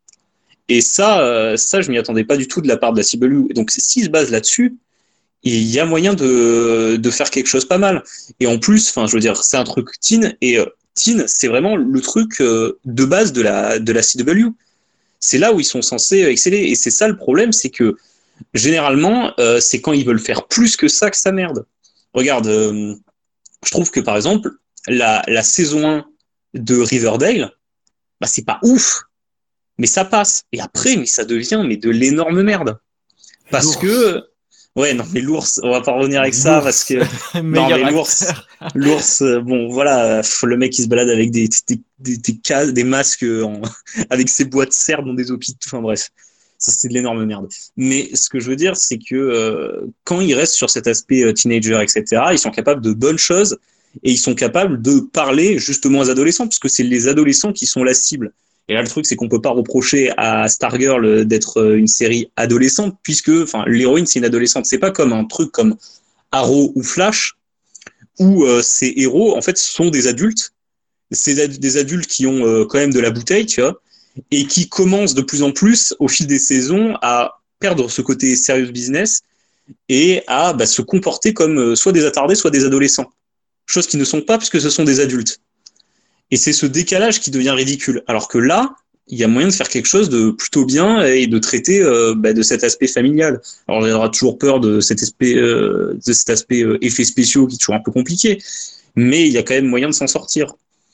Et ça, euh, ça, je m'y attendais pas du tout de la part de la C W. Donc, s'ils se basent là-dessus, il y a moyen de, de faire quelque chose pas mal. Et en plus, enfin, je veux dire, c'est un truc teen, et euh, teen, c'est vraiment le truc euh, de base de la, de la C W. C'est là où ils sont censés exceller. Et c'est ça le problème, c'est que Généralement, euh, c'est quand ils veulent faire plus que ça que ça merde. Regarde, euh, je trouve que par exemple, la, la saison un de Riverdale, bah, c'est pas ouf, mais ça passe. Et après, mais ça devient mais de l'énorme merde. Parce L'ours. que, ouais, non, mais l'ours, on va pas revenir avec ça, L'ours. parce que, non, Meilleur mais l'ours, acteur. l'ours, euh, bon, voilà, le mec qui se balade avec des, des, des, des, cas- des masques en, avec ses boîtes de serre dans des hôpitaux, enfin bref. Ça, c'est de l'énorme merde. Mais ce que je veux dire, c'est que euh, quand ils restent sur cet aspect euh, teenager, et cetera, ils sont capables de bonnes choses et ils sont capables de parler justement aux adolescents, parce que c'est les adolescents qui sont la cible. Et là, le truc, c'est qu'on peut pas reprocher à Stargirl d'être euh, une série adolescente, puisque enfin, l'héroïne, c'est une adolescente. C'est pas comme un truc comme Arrow ou Flash, où euh, ces héros, en fait, sont des adultes. C'est ad- des adultes qui ont euh, quand même de la bouteille, tu vois, et qui commencent de plus en plus, au fil des saisons, à perdre ce côté serious business et à bah, se comporter comme euh, soit des attardés, soit des adolescents. Chose qu'ils ne sont pas, puisque ce sont des adultes. Et c'est ce décalage qui devient ridicule. Alors que là, il y a moyen de faire quelque chose de plutôt bien et de traiter euh, bah, de cet aspect familial. Alors, on aura toujours peur de cet aspect, euh, de cet aspect euh, effets spéciaux qui est toujours un peu compliqué, mais il y a quand même moyen de s'en sortir.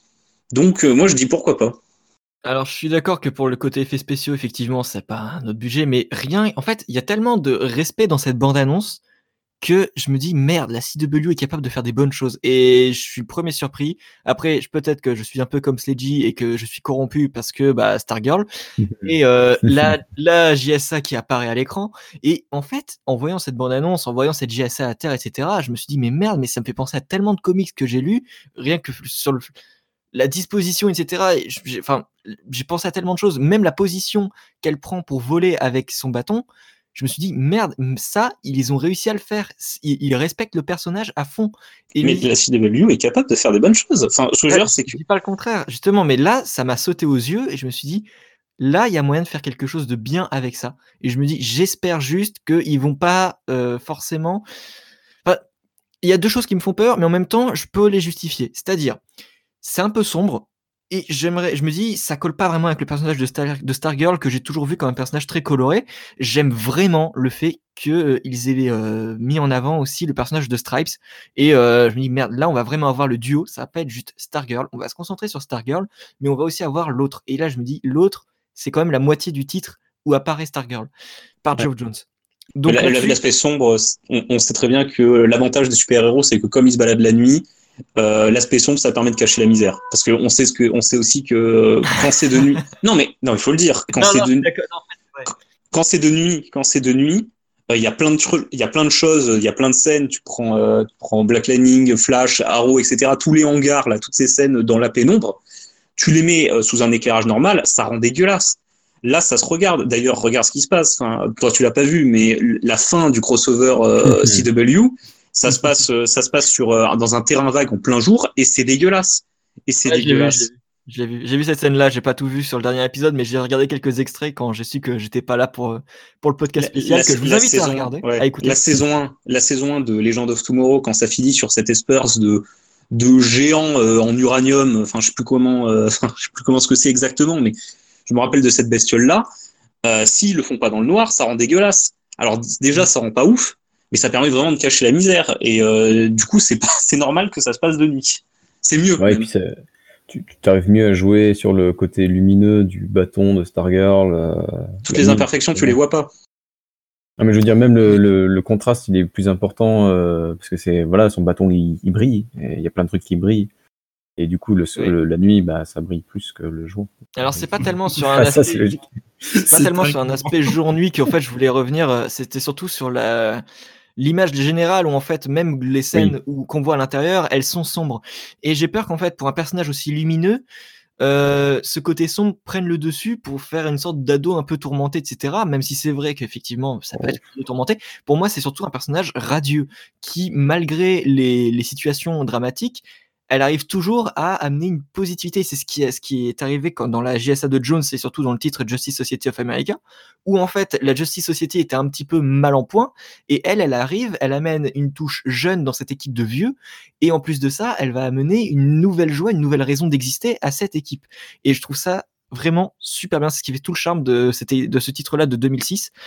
Donc, euh, moi, je dis pourquoi pas. Alors, je suis d'accord que pour le côté effets spéciaux, effectivement, c'est pas un autre budget, mais rien. En fait, il y a tellement de respect dans cette bande-annonce que je me dis merde, la C W est capable de faire des bonnes choses. Et je suis le premier surpris. Après, je- peut-être que je suis un peu comme Sledgy et que je suis corrompu parce que bah, Stargirl. Et euh, la, la J S A qui apparaît à l'écran. Et en fait, en voyant cette bande-annonce, en voyant cette J S A à terre, et cetera, je me suis dit, mais merde, mais ça me fait penser à tellement de comics que j'ai lus, rien que sur le, la disposition, et cetera. Et j'ai, enfin, j'ai pensé à tellement de choses, même la position qu'elle prend pour voler avec son bâton. Je me suis dit, merde, ça, ils ont réussi à le faire. Ils, ils respectent le personnage à fond. Et Mais lui, la C W est capable de faire des bonnes choses. Enfin, ce que je veux dire, c'est je que dis pas le contraire, justement, mais là, ça m'a sauté aux yeux et je me suis dit, là, il y a moyen de faire quelque chose de bien avec ça. Et je me dis, j'espère juste qu'ils vont pas euh, forcément. Enfin, il y a deux choses qui me font peur, mais en même temps, je peux les justifier. C'est-à-dire, c'est un peu sombre. Et j'aimerais, je me dis, ça colle pas vraiment avec le personnage de, Star, de Stargirl que j'ai toujours vu comme un personnage très coloré. J'aime vraiment le fait qu'ils euh, aient euh, mis en avant aussi le personnage de Stripes. Et euh, je me dis, merde, là, on va vraiment avoir le duo. Ça va pas être juste Stargirl. On va se concentrer sur Stargirl, mais on va aussi avoir l'autre. Et là, je me dis, l'autre, c'est quand même la moitié du titre où apparaît Stargirl par ouais. Geoff Jones. Donc La- l'aspect sombre, on, on sait très bien que l'avantage des super-héros, c'est que comme ils se baladent la nuit, euh, l'aspect sombre, ça permet de cacher la misère. Parce qu'on sait ce que, on sait aussi que quand c'est de nuit, non mais non, il faut le dire, quand non, c'est non, de, non, ouais. quand c'est de nuit, quand c'est de nuit, il euh, y a plein de il y a plein de choses, il y a plein de scènes. Tu prends, euh, tu prends Black Lightning, Flash, Arrow, et cetera. Tous les hangars là, toutes ces scènes dans la pénombre, tu les mets euh, sous un éclairage normal, ça rend dégueulasse. Là, ça se regarde. D'ailleurs, regarde ce qui se passe. Enfin, toi, tu l'as pas vu, mais la fin du crossover euh, C W, ça se passe, euh, ça se passe sur euh, dans un terrain vague en plein jour, et c'est dégueulasse. Et c'est Ouais, dégueulasse. J'ai vu, j'ai vu. J'ai vu cette scène-là. J'ai pas tout vu sur le dernier épisode, mais j'ai regardé quelques extraits quand j'ai su que j'étais pas là pour pour le podcast spécial la, que je vous la invite saison, à regarder, ouais, à écouter. La saison un, la saison un de Legend of Tomorrow, quand ça finit sur cette espèce de de géant euh, en uranium. Enfin, je sais plus comment, euh, je sais plus comment ce que c'est exactement, mais je me rappelle de cette bestiole-là. Euh, S'ils le font pas dans le noir, ça rend dégueulasse. Alors déjà, ça rend pas ouf, mais ça permet vraiment de cacher la misère. Et euh, du coup, c'est pas, c'est normal que ça se passe de nuit. C'est mieux. Ouais, et puis tu arrives mieux à jouer sur le côté lumineux du bâton de Stargirl. Euh, Toutes les imperfections, tu les vois pas. Ah, mais je veux dire, même le, le, le contraste, il est plus important euh, parce que c'est voilà, son bâton il, il brille. Il y a plein de trucs qui brillent. Et du coup, le, Oui. le, la nuit, bah, ça brille plus que le jour. Alors c'est pas tellement sur un Ah, ça, aspect, c'est logique. c'est pas C'est tellement un sur un comment. aspect jour-nuit qu'en fait je voulais revenir. euh, C'était surtout sur la l'image générale où en fait même les scènes où qu'on voit à l'intérieur, elles sont sombres. Et j'ai peur qu'en fait pour un personnage aussi lumineux, euh, ce côté sombre prenne le dessus pour faire une sorte d'ado un peu tourmenté, et cetera. Même si c'est vrai qu'effectivement ça peut Oh. être plutôt tourmenté. Pour moi, c'est surtout un personnage radieux qui, malgré les, les situations dramatiques, elle arrive toujours à amener une positivité. C'est ce qui est, ce qui est arrivé quand, dans la J S A de Jones et surtout dans le titre Justice Society of America, où en fait la Justice Society était un petit peu mal en point et elle, elle arrive, elle amène une touche jeune dans cette équipe de vieux et en plus de ça, elle va amener une nouvelle joie, une nouvelle raison d'exister à cette équipe. Et je trouve ça vraiment super bien. C'est ce qui fait tout le charme de, cette, de ce titre-là de deux mille six.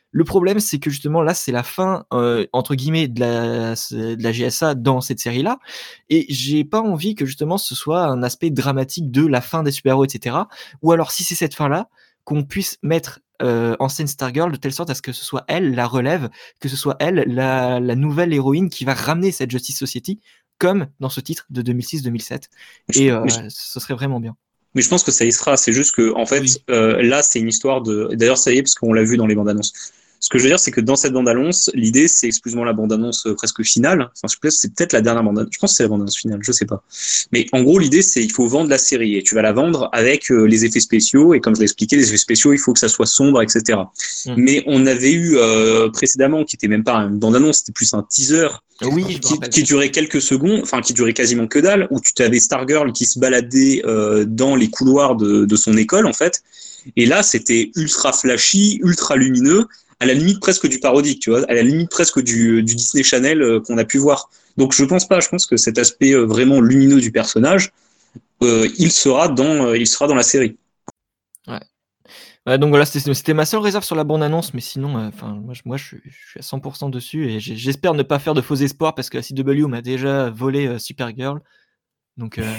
Le problème, c'est que justement là, c'est la fin euh, entre guillemets de la, de la G S A dans cette série-là, et j'ai pas envie que justement ce soit un aspect dramatique de la fin des super-héros, et cetera. Ou alors, si c'est cette fin-là, qu'on puisse mettre euh, en scène Stargirl de telle sorte à ce que ce soit elle la relève, que ce soit elle la, la nouvelle héroïne qui va ramener cette Justice Society, comme dans ce titre de deux mille six deux mille sept. Et euh, ce serait vraiment bien. Mais je pense que ça y sera. C'est juste que, en fait, oui. euh, là, c'est une histoire de. D'ailleurs, ça y est, parce qu'on l'a vu dans les bandes annonces. Ce que je veux dire, c'est que dans cette bande-annonce, l'idée, c'est exclusivement la bande-annonce presque finale. Enfin, c'est peut-être la dernière bande-annonce. Je pense que c'est la bande-annonce finale, je sais pas. Mais en gros, l'idée, c'est il faut vendre la série et tu vas la vendre avec euh, les effets spéciaux. Et comme je l'ai expliqué, les effets spéciaux, il faut que ça soit sombre, et cetera. Mmh. Mais on avait eu euh, précédemment, qui était même pas une bande-annonce, c'était plus un teaser. Oui, qui, qui durait quelques secondes, enfin qui durait quasiment que dalle, où tu avais Stargirl qui se baladait euh, dans les couloirs de, de son école en fait. Et là, c'était ultra flashy, ultra lumineux, à la limite presque du parodique, tu vois, à la limite presque du, du Disney Channel euh, qu'on a pu voir. Donc je pense pas, je pense que cet aspect euh, vraiment lumineux du personnage, euh, il sera dans, euh, il sera dans la série. Ouais. Ouais, donc voilà, c'était, c'était ma seule réserve sur la bande-annonce, mais sinon, enfin, euh, moi, je, moi je, suis, je suis à cent pour cent dessus et j'espère ne pas faire de faux espoirs parce que la C W m'a déjà volé euh, Supergirl. Donc euh,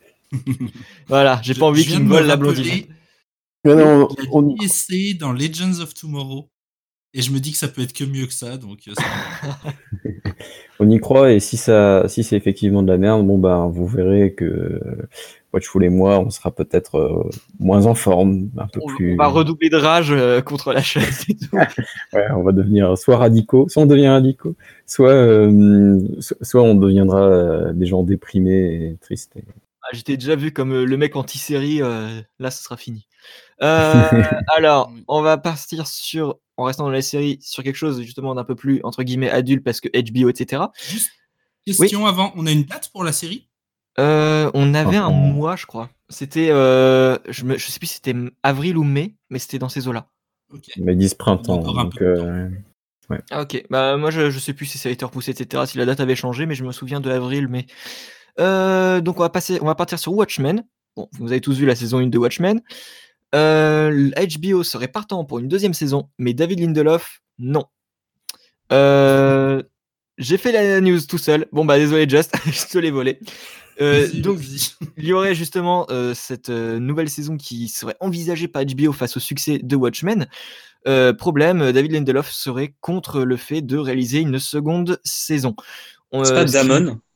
voilà, j'ai je, pas envie qu'il me vole la blondine. Mais non, il a on... essayé dans Legends of Tomorrow et je me dis que ça peut être que mieux que ça. Donc euh, ça... on y croit et si ça, si c'est effectivement de la merde, bon bah vous verrez que Watchful et moi, on sera peut-être euh, moins en forme, un peu on, plus. On va redoubler de rage euh, contre la chaise. Et tout. Ouais, on va devenir soit radicaux, soit on devient radicaux, soit euh, soit on deviendra euh, des gens déprimés et tristes. Et... Ah, j'étais déjà vu comme euh, le mec anti-série. Euh, là, ce sera fini. Euh, alors, on va partir sur, en restant dans la série, sur quelque chose justement d'un peu plus entre guillemets adulte parce que H B O, et cetera. Juste question oui. avant, on a une date pour la série? Euh, on avait un mois, je crois. C'était, euh, je, me, je sais plus si c'était avril ou mai, mais c'était dans ces eaux-là. Okay. Ils disent printemps. Donc, euh, ouais. Ah, ok. Bah moi je, je sais plus si ça a été repoussé, et cetera. Si la date avait changé, mais je me souviens de avril, mai. Euh, donc on va passer, on va partir sur Watchmen. Bon, vous avez tous vu la saison un de Watchmen. Euh, H B O serait partant pour une deuxième saison, mais David Lindelof, non. Euh, j'ai fait la news tout seul. Bon bah désolé Just, je te l'ai volé. Euh, vas-y, donc vas-y. Il y aurait justement euh, cette euh, nouvelle saison qui serait envisagée par H B O face au succès de Watchmen. Euh, problème, David Lindelof serait contre le fait de réaliser une seconde saison. Euh, C'est pas Damon qui...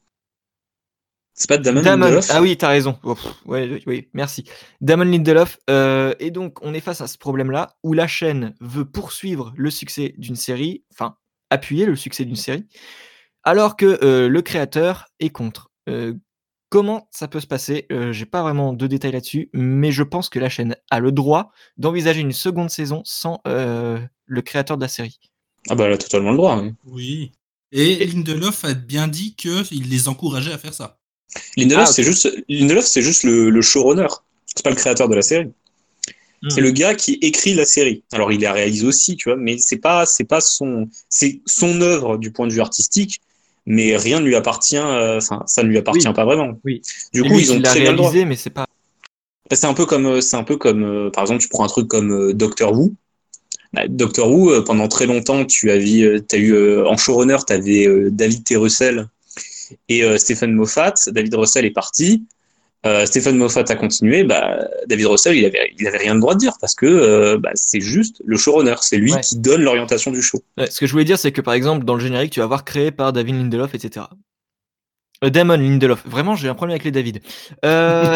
C'est pas Damon, Damon Lindelof. Ah oui, t'as raison. Oh, pff, ouais, oui, merci. Damon Lindelof. Euh, et donc, on est face à ce problème-là où la chaîne veut poursuivre le succès d'une série, enfin, appuyer le succès d'une série, alors que euh, le créateur est contre. Euh, comment ça peut se passer ? euh, J'ai pas vraiment de détails là-dessus, mais je pense que la chaîne a le droit d'envisager une seconde saison sans euh, le créateur de la série. Ah bah elle a totalement le droit. Oui. Oui. Et, et Lindelof a bien dit qu'il les encourageait à faire ça. Lindelof, ah, okay. c'est juste, Lindelof, c'est juste le, le showrunner. C'est pas le créateur de la série. Mmh. C'est le gars qui écrit la série. Alors il la réalise aussi, tu vois, mais c'est pas, c'est pas son, c'est son œuvre du point de vue artistique, mais rien ne lui appartient. Enfin, euh, ça ne lui appartient oui. pas vraiment. Oui. Du et coup, lui, ils ont il très l'a bien le droit. réalisé, mais c'est pas. C'est un peu comme, c'est un peu comme, euh, par exemple, tu prends un truc comme euh, Doctor Who. Bah, Doctor Who, euh, pendant très longtemps, tu as vu, euh, t'as eu euh, en showrunner, tu avais euh, David T. Russell et euh, Stephen Moffat. David Russell est parti. Euh, Stephen Moffat a continué. Bah, David Russell, il avait, il avait rien de droit de dire parce que euh, bah, c'est juste le showrunner. C'est lui ouais. qui donne l'orientation du show. Ouais, ce que je voulais dire, c'est que par exemple, dans le générique, tu vas voir créé par David Lindelof, et cetera. Euh, Damon Lindelof. Vraiment, j'ai un problème avec les David. Euh...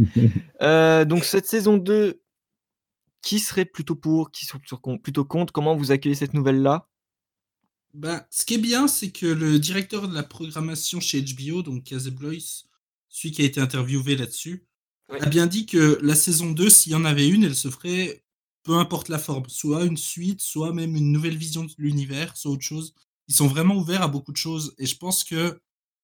euh, donc, cette saison deux, qui serait plutôt pour, qui serait plutôt contre ? Comment vous accueillez cette nouvelle-là ? Bah, ce qui est bien, c'est que le directeur de la programmation chez H B O, donc Casey Bloys, celui qui a été interviewé là-dessus, oui. a bien dit que la saison deux, s'il y en avait une, elle se ferait peu importe la forme, soit une suite, soit même une nouvelle vision de l'univers, soit autre chose. Ils sont vraiment ouverts à beaucoup de choses et je pense que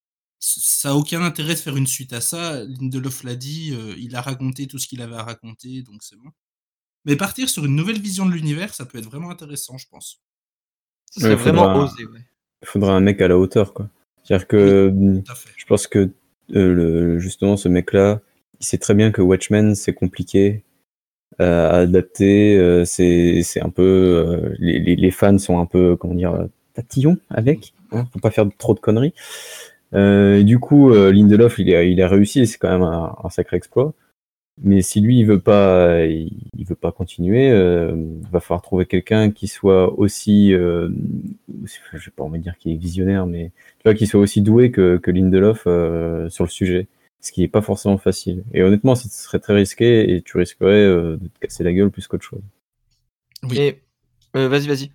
ça n'a aucun intérêt de faire une suite à ça. Lindelof l'a dit, euh, il a raconté tout ce qu'il avait à raconter, donc c'est bon. Mais partir sur une nouvelle vision de l'univers, ça peut être vraiment intéressant, je pense. Ce serait ouais, vraiment faudra, osé, ouais. Il faudra un mec à la hauteur, quoi. C'est-à-dire que oui, je pense que euh, le, justement ce mec-là, il sait très bien que Watchmen c'est compliqué euh, à adapter. euh, c'est, c'est un peu, euh, les, les, les fans sont un peu, comment dire, euh, tatillons avec, hein, faut pas faire trop de conneries. Euh, du coup, euh, Lindelof, il a, il a réussi, et c'est quand même un, un sacré exploit. Mais si lui, il veut pas, il, il veut pas continuer, euh, va falloir trouver quelqu'un qui soit aussi, euh, je vais pas envie de dire qu'il est visionnaire, mais tu vois, qui soit aussi doué que, que Lindelof euh, sur le sujet, ce qui est pas forcément facile. Et honnêtement, ce serait très risqué et tu risquerais euh, de te casser la gueule plus qu'autre chose. Oui. Et euh, vas-y, vas-y.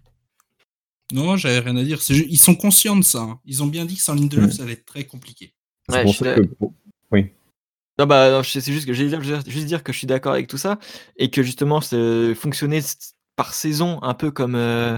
Non, j'avais rien à dire. C'est ju- Ils sont conscients de ça. hein. Ils ont bien dit que sans Lindelof, Mm. ça allait être très compliqué. C'est Ouais, pour je suis ça d'a- que, oh, oui. Non, bah, non, c'est c'est juste que j'ai juste dire que je suis d'accord avec tout ça et que justement, c'est fonctionner s- par saison, un peu comme euh,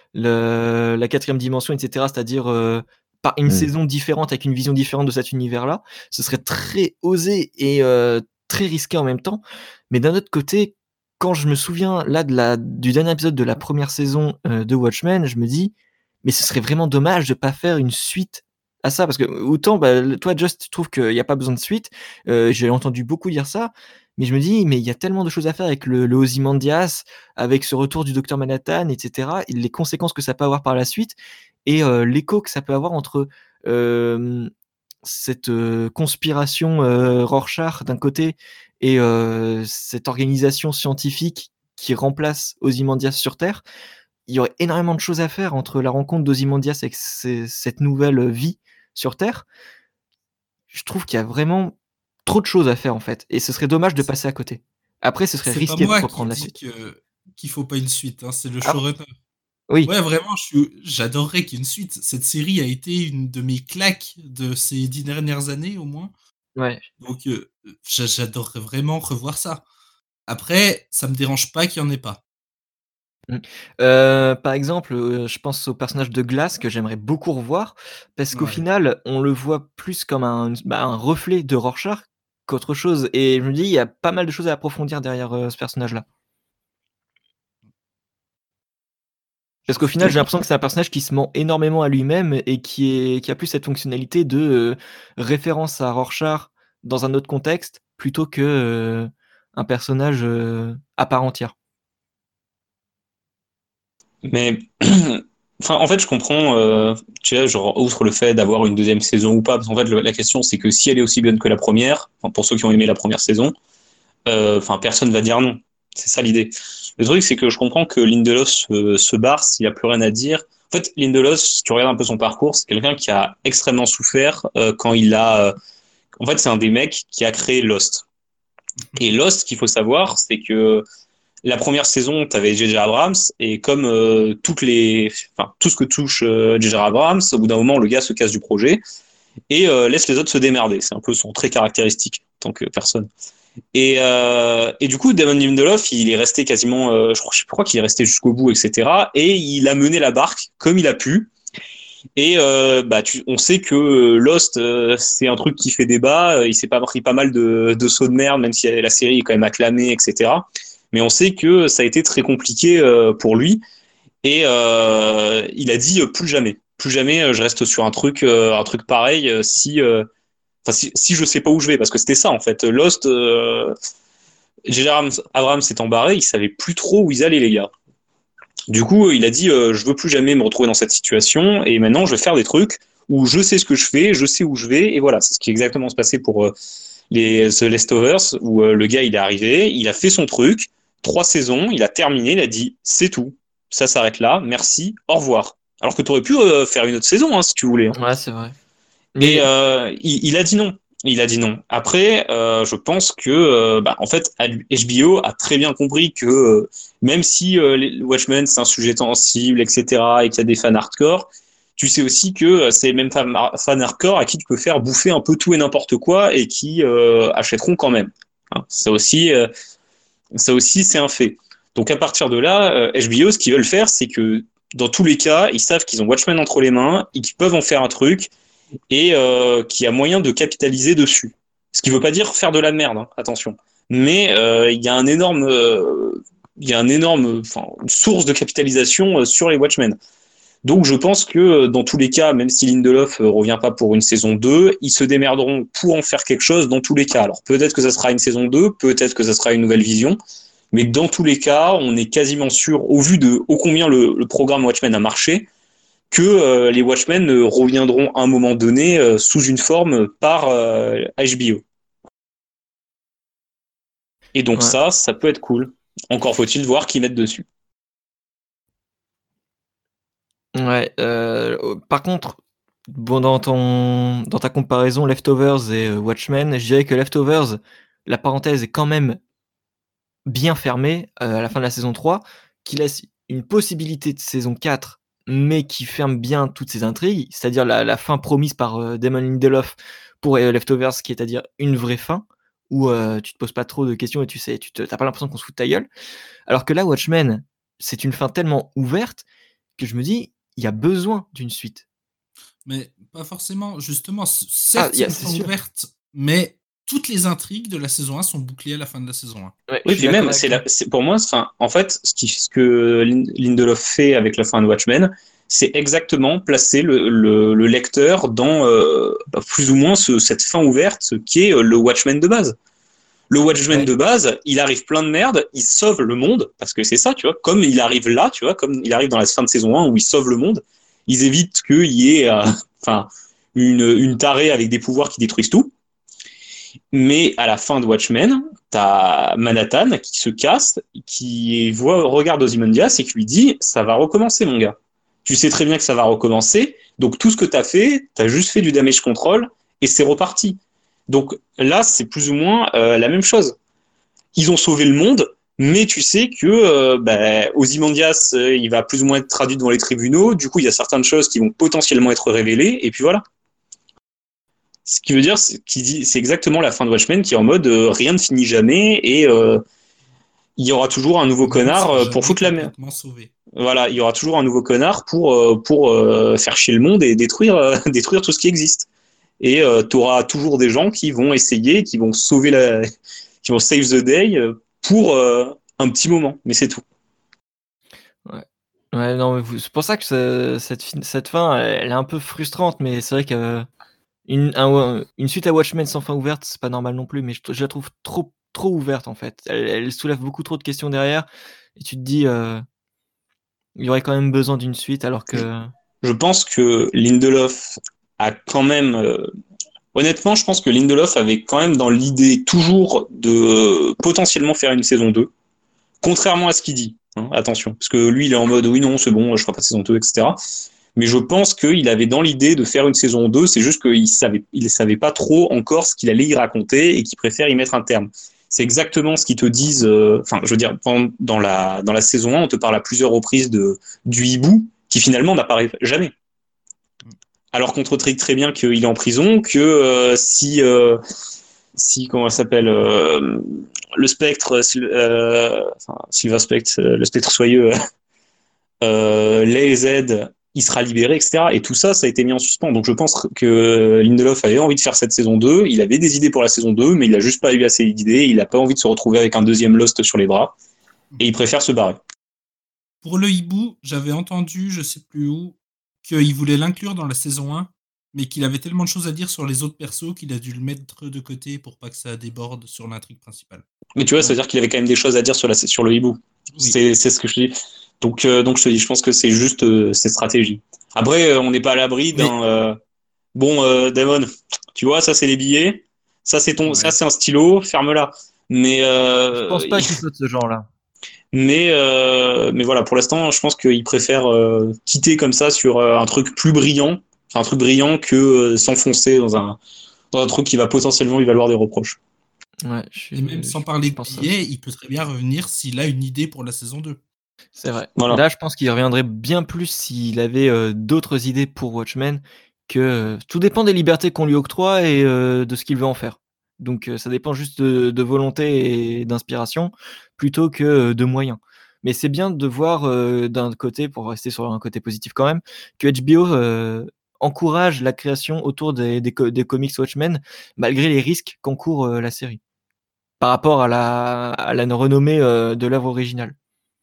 le, la quatrième dimension, et cetera. C'est-à-dire euh, par une Mm. saison différente avec une vision différente de cet univers-là. Ce serait très osé et euh, très risqué en même temps. Mais d'un autre côté, quand je me souviens là de la, du dernier épisode de la première saison euh, de Watchmen, je me dis, mais ce serait vraiment dommage de pas faire une suite à ça parce que autant, bah, toi, Just, tu trouves qu'il n'y a pas besoin de suite. Euh, j'ai entendu beaucoup dire ça, mais je me dis, mais il y a tellement de choses à faire avec le, le Ozymandias, avec ce retour du Docteur Manhattan, et cetera, et les conséquences que ça peut avoir par la suite, et euh, l'écho que ça peut avoir entre euh, cette euh, conspiration euh, Rorschach d'un côté et euh, cette organisation scientifique qui remplace Ozymandias sur Terre. Il y aurait énormément de choses à faire entre la rencontre d'Ozymandias avec ces- cette nouvelle vie sur Terre. Je trouve qu'il y a vraiment trop de choses à faire en fait, et ce serait dommage de passer à côté. Après, ce serait C'est pas risqué de moi qui reprendre la dis suite. que qu'il faut pas une suite. hein, C'est le Ah, showrunner. oui, Ouais, vraiment, je suis... j'adorerais qu'il y ait une suite. Cette série a été une de mes claques de ces dix dernières années au moins. ouais. Donc, euh, j'a- j'adorerais vraiment revoir ça. Après, ça me dérange pas qu'il y en ait pas. Mm. Euh, par exemple, euh, je pense au personnage de Glass que j'aimerais beaucoup revoir, parce qu'au Ouais. final, on le voit plus comme un, bah, un reflet de Rorschach qu'autre chose, et je me dis, il y a pas mal de choses à approfondir derrière euh, ce personnage-là. Parce qu'au Je suis final, j'ai d'accord. l'impression que c'est un personnage qui se ment énormément à lui-même et qui, est, qui a plus cette fonctionnalité de euh, référence à Rorschach dans un autre contexte plutôt que euh, un personnage euh, à part entière. Mais enfin, en fait, je comprends, euh, tu vois, genre, outre le fait d'avoir une deuxième saison ou pas, parce qu'en fait, le- la question, c'est que si elle est aussi bonne que la première, enfin, pour ceux qui ont aimé la première saison, euh, enfin, personne va dire non. C'est ça l'idée. Le truc, c'est que je comprends que Lindelof se, se barre s'il n'y a plus rien à dire. En fait, Lindelof, si tu regardes un peu son parcours, c'est quelqu'un qui a extrêmement souffert euh, quand il a. Euh, en fait, c'est un des mecs qui a créé Lost. Et Lost, ce qu'il faut savoir, c'est que la première saison, tu avais J J. Abrams, et comme euh, toutes les, enfin, tout ce que touche euh, J J. Abrams, au bout d'un moment, le gars se casse du projet et euh, laisse les autres se démerder. C'est un peu son trait caractéristique en tant que personne. Et, euh, et du coup, Damon Lindelof, il est resté quasiment, euh, je crois, je crois qu'il est resté jusqu'au bout, et cetera. Et il a mené la barque comme il a pu. Et euh, bah, tu, on sait que Lost, euh, c'est un truc qui fait débat. Il s'est pas pris pas mal de, de sauts de merde, même si la série est quand même acclamée, et cetera. Mais on sait que ça a été très compliqué euh, pour lui. Et euh, il a dit euh, plus jamais, plus jamais, euh, je reste sur un truc, euh, un truc pareil. euh, si, euh, enfin, si, si je sais pas où je vais, parce que c'était ça en fait. Lost, euh, J J. Abrams, Abrams s'est embarré, il savait plus trop où ils allaient les gars. Du coup, il a dit euh, je veux plus jamais me retrouver dans cette situation et maintenant je vais faire des trucs où je sais ce que je fais, je sais où je vais et voilà, c'est ce qui est exactement se passé pour euh, les The Leftovers où euh, le gars il est arrivé, il a fait son truc, trois saisons, il a terminé, il a dit c'est tout, ça s'arrête là, merci, au revoir. Alors que tu aurais pu euh, faire une autre saison hein, si tu voulais. Hein. Ouais, c'est vrai. Et Mais euh, il, il a dit non. Il a dit non. Après, euh, je pense que, euh, bah, en fait, H B O a très bien compris que euh, même si euh, les Watchmen c'est un sujet sensible, et cetera, et qu'il y a des fans hardcore, tu sais aussi que euh, c'est les mêmes fans, fans hardcore à qui tu peux faire bouffer un peu tout et n'importe quoi et qui euh, achèteront quand même. Hein, ça aussi, euh, ça aussi, c'est un fait. Donc à partir de là, euh, H B O, ce qu'ils veulent faire, c'est que dans tous les cas, ils savent qu'ils ont Watchmen entre les mains et qu'ils peuvent en faire un truc et euh, qui a moyen de capitaliser dessus. Ce qui ne veut pas dire faire de la merde, hein, attention. Mais euh, il y a un énorme, euh, il y a un énorme, enfin, une source de capitalisation euh, sur les Watchmen. Donc je pense que euh, dans tous les cas, même si Lindelof ne euh, revient pas pour une saison deux, ils se démerderont pour en faire quelque chose dans tous les cas. Alors peut-être que ça sera une saison deux, peut-être que ça sera une nouvelle vision, mais dans tous les cas, on est quasiment sûr, au vu de ô combien le, le programme Watchmen a marché, que euh, les Watchmen euh, reviendront à un moment donné euh, sous une forme par euh, H B O. Et donc Ouais. ça, ça peut être cool. Encore faut-il voir qui mettent dessus. Ouais. euh, par contre, bon, dans, ton, dans ta comparaison Leftovers et euh, Watchmen, je dirais que Leftovers, la parenthèse est quand même bien fermée euh, à la fin de la saison trois, qui laisse une possibilité de saison quatre, mais qui ferme bien toutes ces intrigues, c'est-à-dire la, la fin promise par euh, Damon Lindelof pour euh, Leftovers, qui est à dire une vraie fin, où euh, tu te poses pas trop de questions et tu sais, tu te, t'as pas l'impression qu'on se fout de ta gueule. Alors que là, Watchmen, c'est une fin tellement ouverte que je me dis, il y a besoin d'une suite. Mais pas forcément, justement. c- Ah, Certes, y c'est a- une c'est fin sûr. ouverte, mais toutes les intrigues de la saison un sont bouclées à la fin de la saison un. Ouais, je Oui, suis puis d'accord même, avec c'est toi. la, c'est, pour moi, enfin, en fait, ce, qui, ce que Lin- Lindelof fait avec la fin de Watchmen, c'est exactement placer le, le, le lecteur dans euh, bah, plus ou moins ce, cette fin ouverte qui est euh, le Watchmen de base. Le Watchmen Ouais. de base, il arrive plein de merde, il sauve le monde, parce que c'est ça, tu vois, comme il arrive là, tu vois, comme il arrive dans la fin de saison un où il sauve le monde, ils évitent qu'il y ait euh, enfin, une, une tarée avec des pouvoirs qui détruisent tout. Mais à la fin de Watchmen, t'as Manhattan qui se casse, qui voit, regarde Ozymandias et qui lui dit ça va recommencer, mon gars. Tu sais très bien que ça va recommencer, donc tout ce que t'as fait, t'as juste fait du damage control et c'est reparti. Donc là, c'est plus ou moins euh, la même chose. Ils ont sauvé le monde, mais tu sais que euh, bah, Ozymandias, euh, il va plus ou moins être traduit devant les tribunaux. Du coup, il y a certaines choses qui vont potentiellement être révélées, et puis voilà. Ce qui veut dire, c'est, qui dit, c'est exactement la fin de Watchmen qui est en mode euh, rien ne finit jamais et euh, il y aura toujours un nouveau Le monde connard sera euh, pour jamais foutre la merde. complètement sauvé. Voilà, il y aura toujours un nouveau connard pour euh, pour euh, faire chier le monde et détruire euh, détruire tout ce qui existe. Et euh, tu auras toujours des gens qui vont essayer, qui vont sauver la, qui vont save the day euh, pour euh, un petit moment, mais c'est tout. Ouais. Ouais, non, mais vous- c'est pour ça que ce- cette, fin- cette fin, elle, elle est un peu frustrante, mais c'est vrai que une, un- une suite à Watchmen sans fin ouverte, c'est pas normal non plus, mais je, je la trouve trop, trop ouverte en fait. Elle, elle soulève beaucoup trop de questions derrière, et tu te dis, euh, il y aurait quand même besoin d'une suite, alors que. Je pense que Lindelof a quand même euh, honnêtement, je pense que Lindelof avait quand même dans l'idée toujours de euh, potentiellement faire une saison deux, contrairement à ce qu'il dit. Hein, attention, parce que lui, il est en mode oui, non, c'est bon, je ferai pas de saison deux, et cetera. Mais je pense qu'il avait dans l'idée de faire une saison deux, c'est juste qu'il savait, il savait pas trop encore ce qu'il allait y raconter et qu'il préfère y mettre un terme. C'est exactement ce qu'ils te disent. euh, Enfin, je veux dire, dans la dans la saison un, on te parle à plusieurs reprises de du hibou qui finalement n'apparaît jamais. Alors qu'on te dit très bien qu'il est en prison, que euh, si euh, si comment ça s'appelle euh, le spectre euh, enfin, Silver Spectre, le spectre soyeux euh, les aide, il sera libéré, et cetera. Et tout ça, ça a été mis en suspens. Donc je pense que Lindelof avait envie de faire cette saison deux, il avait des idées pour la saison deux, mais il a juste pas eu assez d'idées, il a pas envie de se retrouver avec un deuxième Lost sur les bras, et il préfère se barrer. Pour le hibou, j'avais entendu, je sais plus où, qu'il voulait l'inclure dans la saison un, mais qu'il avait tellement de choses à dire sur les autres persos qu'il a dû le mettre de côté pour pas que ça déborde sur l'intrigue principale. Mais tu vois, ça veut dire qu'il avait quand même des choses à dire sur, la, sur le hibou. Oui. C'est, c'est ce que je dis. Donc, euh, donc je te dis, je pense que c'est juste euh, cette stratégie. Après, euh, on n'est pas à l'abri d'un. Mais- Euh, bon, euh, Damon, tu vois, ça c'est les billets, ça c'est ton, Ouais. ça c'est un stylo, ferme-la. Mais euh, Je pense pas qu'il soit de ce genre-là. mais euh, mais voilà, pour l'instant, je pense qu'il préfère euh, quitter comme ça sur euh, un truc plus brillant, enfin, un truc brillant que euh, s'enfoncer dans un dans un truc qui va potentiellement lui valoir des reproches. Ouais, je suis, Et même sans je parler de pense ça billets, aussi. il peut très bien revenir s'il a une idée pour la saison deux. C'est vrai. Voilà. Là, je pense qu'il reviendrait bien plus s'il avait euh, d'autres idées pour Watchmen, que euh, tout dépend des libertés qu'on lui octroie et euh, de ce qu'il veut en faire. Donc euh, ça dépend juste de, de volonté et d'inspiration plutôt que euh, de moyens. Mais c'est bien de voir euh, d'un côté, pour rester sur un côté positif quand même, que H B O euh, encourage la création autour des, des, co- des comics Watchmen malgré les risques qu'encourt euh, la série par rapport à la, à la renommée euh, de l'œuvre originale.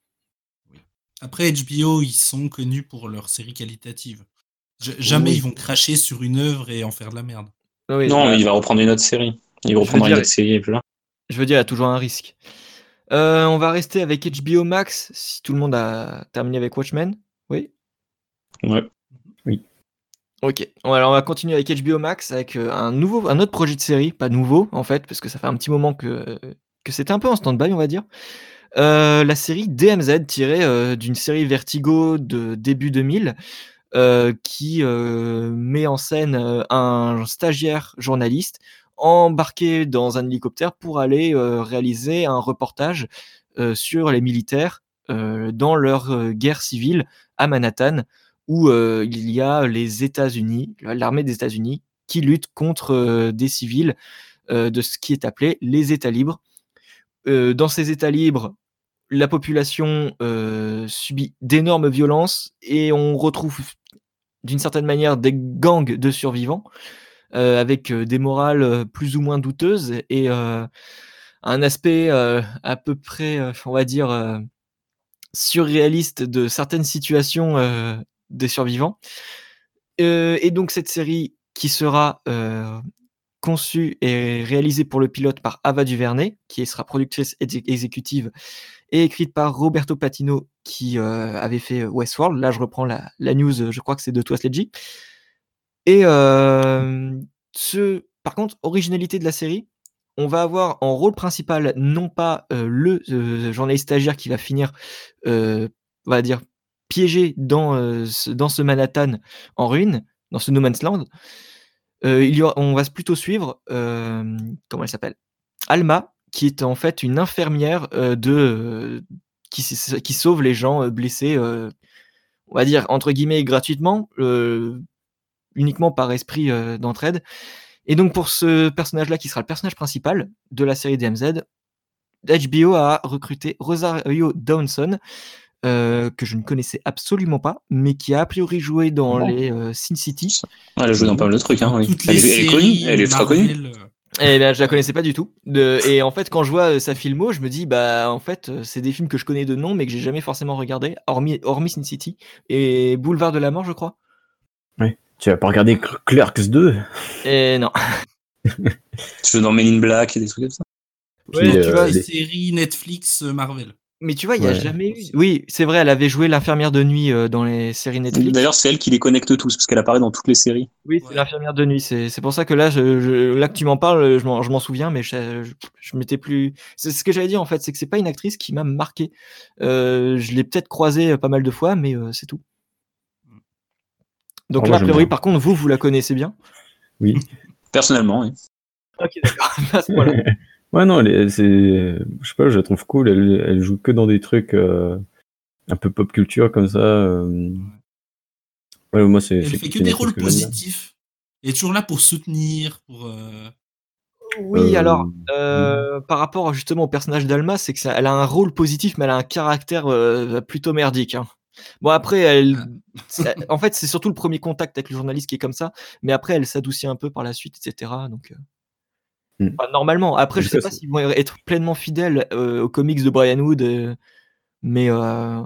Après, H B O, ils sont connus pour leurs séries qualitatives. J- jamais Oui. ils vont cracher sur une œuvre et en faire de la merde. Oui, Non, bah, mais il va reprendre une autre série. Il Je veux reprendra une dire- autre série et puis là. je veux dire, il y a toujours un risque. Euh, on va rester avec H B O Max, si tout le monde a terminé avec Watchmen. Oui. Ouais. Ok, alors on va continuer avec H B O Max, avec euh, un nouveau, un autre projet de série, pas nouveau en fait, parce que ça fait un petit moment que, que c'était un peu en stand-by, on va dire. Euh, la série D M Z, tirée euh, d'une série Vertigo de début deux mille, euh, qui euh, met en scène euh, un stagiaire journaliste embarqué dans un hélicoptère pour aller euh, réaliser un reportage euh, sur les militaires euh, dans leur euh, guerre civile à Manhattan, où euh, il y a les États-Unis, l'armée des États-Unis, qui lutte contre euh, des civils euh, de ce qui est appelé les États libres. Euh, dans ces États libres, la population euh, subit d'énormes violences et on retrouve d'une certaine manière des gangs de survivants euh, avec euh, des morales euh, plus ou moins douteuses et euh, un aspect euh, à peu près, euh, on va dire, euh, surréaliste de certaines situations euh, des survivants. Euh, et donc cette série qui sera euh, conçue et réalisée pour le pilote par Ava DuVernay, qui sera productrice ex- exécutive et écrite par Roberto Patino, qui euh, avait fait Westworld. Là, je reprends la, la news, je crois que c'est de Twas Leggy. Et euh, ce, par contre, originalité de la série, on va avoir en rôle principal non pas euh, le euh, journaliste stagiaire qui va finir, euh, on va dire, piégé dans, euh, ce, dans ce Manhattan en ruine, dans ce No Man's Land. Euh, il y aura, on va plutôt suivre, euh, comment elle s'appelle, Alma, qui est en fait une infirmière euh, de, euh, qui, qui sauve les gens euh, blessés, euh, on va dire, entre guillemets, gratuitement, euh, uniquement par esprit euh, d'entraide. Et donc pour ce personnage-là, qui sera le personnage principal de la série D M Z, H B O a recruté Rosario Dawson, euh, que je ne connaissais absolument pas, mais qui a a priori joué dans Bon. les euh, Sin City. Elle a joué dans pas mal de trucs, hein, oui. Toutes Elle, les est- elle est connue, séries elle est ultra connue. Marvel, euh, Et ben, je la connaissais pas du tout. De- et en fait, quand je vois euh, sa filmo, je me dis, bah, en fait, euh, c'est des films que je connais de nom, mais que j'ai jamais forcément regardé, hormis, hormis Sin City et Boulevard de la Mort, je crois. Ouais. Tu vas pas regarder Cl- Clerks deux? Et non. Tu veux dans Men in Black et des trucs comme ça. Puis, Ouais, tu euh, vois, les les- séries Netflix euh, Marvel. mais tu vois, il y a Ouais. jamais eu. Oui, c'est vrai, elle avait joué l'infirmière de nuit euh, dans les séries Netflix. D'ailleurs, c'est elle qui les connecte tous, parce qu'elle apparaît dans toutes les séries. Oui, c'est Ouais. l'infirmière de nuit. C'est c'est pour ça que là, je, je- là que tu m'en parles, je m'en je m'en souviens, mais je, je, je m'étais plus. C'est ce que j'allais dire en fait, c'est que c'est pas une actrice qui m'a marqué. Euh, je l'ai peut-être croisée euh, pas mal de fois, mais euh, c'est tout. Donc Ah, là, moi, a j'aime priori, bien. par contre, vous, vous la connaissez bien. Oui. Personnellement, oui. Ok, d'accord. À ce point-là. Ouais, non, elle est- c'est, je sais pas, je la trouve cool. Elle, elle joue que dans des trucs euh, un peu pop culture comme ça. euh. Ouais, moi, c'est Elle c'est fait que une des actrice rôles que j'aime bien. positifs. Elle est toujours là pour soutenir, pour. euh, Oui, Euh, alors, euh, par rapport justement au personnage d'Alma, c'est que ça, elle a un rôle positif, mais elle a un caractère euh, plutôt merdique, hein. Bon, après, elle, Ah. c'est- en fait, c'est surtout le premier contact avec le journaliste qui est comme ça, mais après, elle s'adoucit un peu par la suite, et cetera. Donc, euh, Hmm. enfin, normalement, après, En je tout sais cas, pas c'est- s'ils vont être pleinement fidèles euh, aux comics de Brian Wood, euh, mais, euh,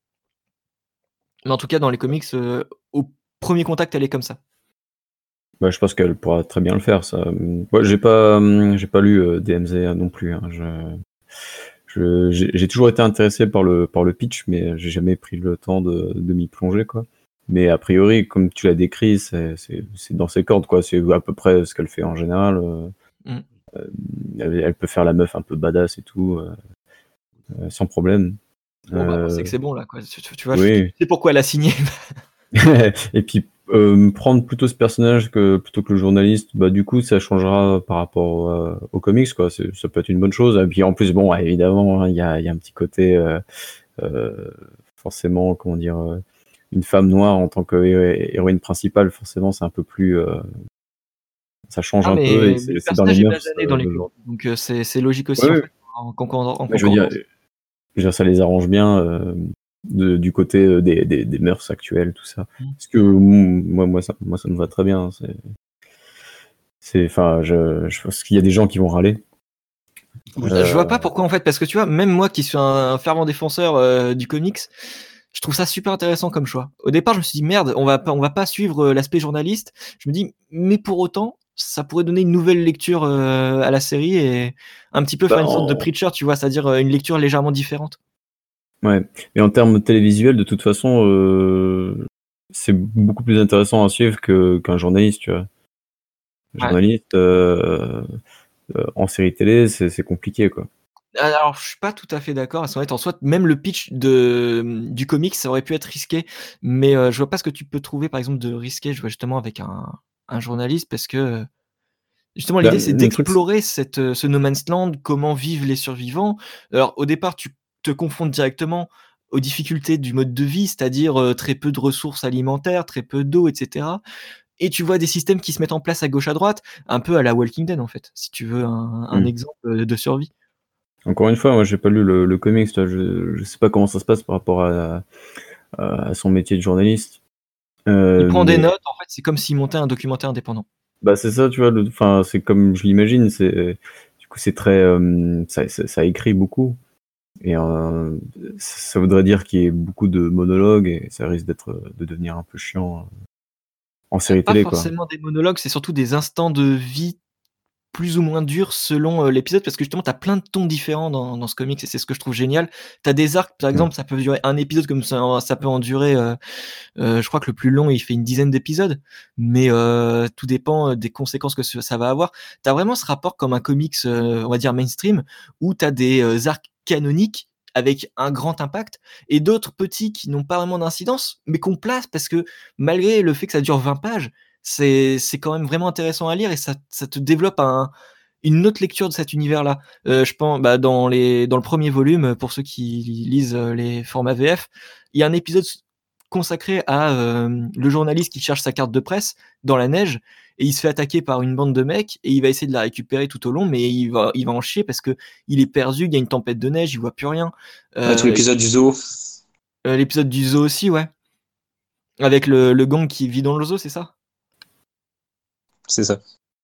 mais en tout cas, dans les comics, euh, au premier contact, elle est comme ça. bah, je pense qu'elle pourra très bien le faire. Ça. Ouais, j'ai pas, hum, j'ai pas lu euh, D M Z non plus. Hein. Je, je- j'ai j'ai toujours été intéressé par le, par le pitch, mais j'ai jamais pris le temps de, de m'y plonger, quoi. Mais a priori, comme tu l'as décrit, c'est c'est- c'est dans ses cordes, quoi. C'est à peu près ce qu'elle fait en général. euh. Mm. Euh, elle, elle peut faire la meuf un peu badass et tout, euh, euh, sans problème. Bon, bah, on sait Euh, que c'est bon, là, quoi. Tu, tu- tu vois, je oui. sais pourquoi elle a signé. Et puis euh, prendre plutôt ce personnage que plutôt que le journaliste, bah du coup ça changera par rapport euh, aux comics, quoi. C'est- Ça peut être une bonne chose. Et puis en plus, bon, évidemment, hein, il y a, il y a un petit côté euh, euh, forcément, comment dire, euh, une femme noire en tant que hé- héroïne principale, forcément, c'est un peu plus, euh, ça change Ah, un peu et mais c'est le c'est dans les personnage est mœurs basané dans euh, les de comics, genre. donc euh, c'est c'est logique aussi, Ouais, en ouais. fait, en concordance. En Mais je veux dire, concordance. je veux dire, ça les arrange bien euh, de- du côté euh, des, des, des mœurs actuelles, tout ça. Mm. Parce que mm, moi, moi, ça, moi, ça me va très bien. C'est, c'est, enfin, je, je pense qu'il y a des gens qui vont râler. Oui. Euh, Je vois pas pourquoi en fait, parce que tu vois, même moi qui suis un fervent défenseur euh, du comics, je trouve ça super intéressant comme choix. Au départ, je me suis dit merde, on va pas, on va pas suivre euh, l'aspect journaliste. Je me dis, mais pour autant, ça pourrait donner une nouvelle lecture euh, à la série et un petit peu Bah, faire une sorte de en- Preacher, tu vois, c'est-à-dire euh, une lecture légèrement différente. Ouais. Et en termes télévisuels, de toute façon, euh, c'est beaucoup plus intéressant à suivre que, qu'un journaliste, tu vois. Un Ouais. journaliste euh, euh, en série télé, c'est, c'est compliqué, quoi. Alors, je suis pas tout à fait d'accord. À son en soi, même le pitch de, du comics, ça aurait pu être risqué, mais euh, je vois pas ce que tu peux trouver, par exemple, de risqué, je vois justement avec un, un journaliste, parce que justement, Bah, l'idée, c'est le truc, c'est- d'explorer cette, euh, ce no man's land, comment vivent les survivants. Alors, au départ, tu te confrontes directement aux difficultés du mode de vie, c'est-à-dire euh, très peu de ressources alimentaires, très peu d'eau, et cetera. Et tu vois des systèmes qui se mettent en place à gauche à droite, un peu à la Walking Dead, en fait, si tu veux un, un Hmm. exemple de survie. Encore une fois, moi, j'ai pas lu le, le comics, tu vois, je, je sais pas comment ça se passe par rapport à, à, à son métier de journaliste. Il Euh, prend des mais notes, en fait, c'est comme s'il montait un documentaire indépendant. bah, c'est ça, tu vois, le- enfin, c'est comme je l'imagine, c'est, du coup, c'est très, euh, ça, ça, ça écrit beaucoup. Et euh, ça ça voudrait dire qu'il y ait beaucoup de monologues et ça risque d'être, de devenir un peu chiant euh, en série Pas télé, quoi. forcément des monologues, c'est surtout des instants de vie plus ou moins durs selon euh, l'épisode, parce que justement, tu as plein de tons différents dans, dans ce comics, et c'est ce que je trouve génial. Tu as des arcs, par Mm. exemple, ça peut durer un épisode, comme ça, ça peut en durer, euh, euh, je crois que le plus long, il fait une dizaine d'épisodes, mais euh, tout dépend euh, des conséquences que ce- ça va avoir. Tu as vraiment ce rapport comme un comics, euh, on va dire mainstream, où tu as des euh, arcs canoniques avec un grand impact, et d'autres petits qui n'ont pas vraiment d'incidence, mais qu'on place parce que malgré le fait que ça dure vingt pages, c'est c'est quand même vraiment intéressant à lire et ça, ça te développe un, une autre lecture de cet univers-là. Euh, je pense, bah, dans les, dans le premier volume, pour ceux qui lisent euh, les formats V F, il y a un épisode consacré à euh, le journaliste qui cherche sa carte de presse dans la neige et il se fait attaquer par une bande de mecs et il va essayer de la récupérer tout au long, mais il va, il va en chier parce que il est perdu, il y a une tempête de neige, il voit plus rien. Ouais, tout Euh, l'épisode du zoo, euh, L'épisode du zoo aussi, ouais, avec le, le gang qui vit dans le zoo, c'est ça? c'est ça.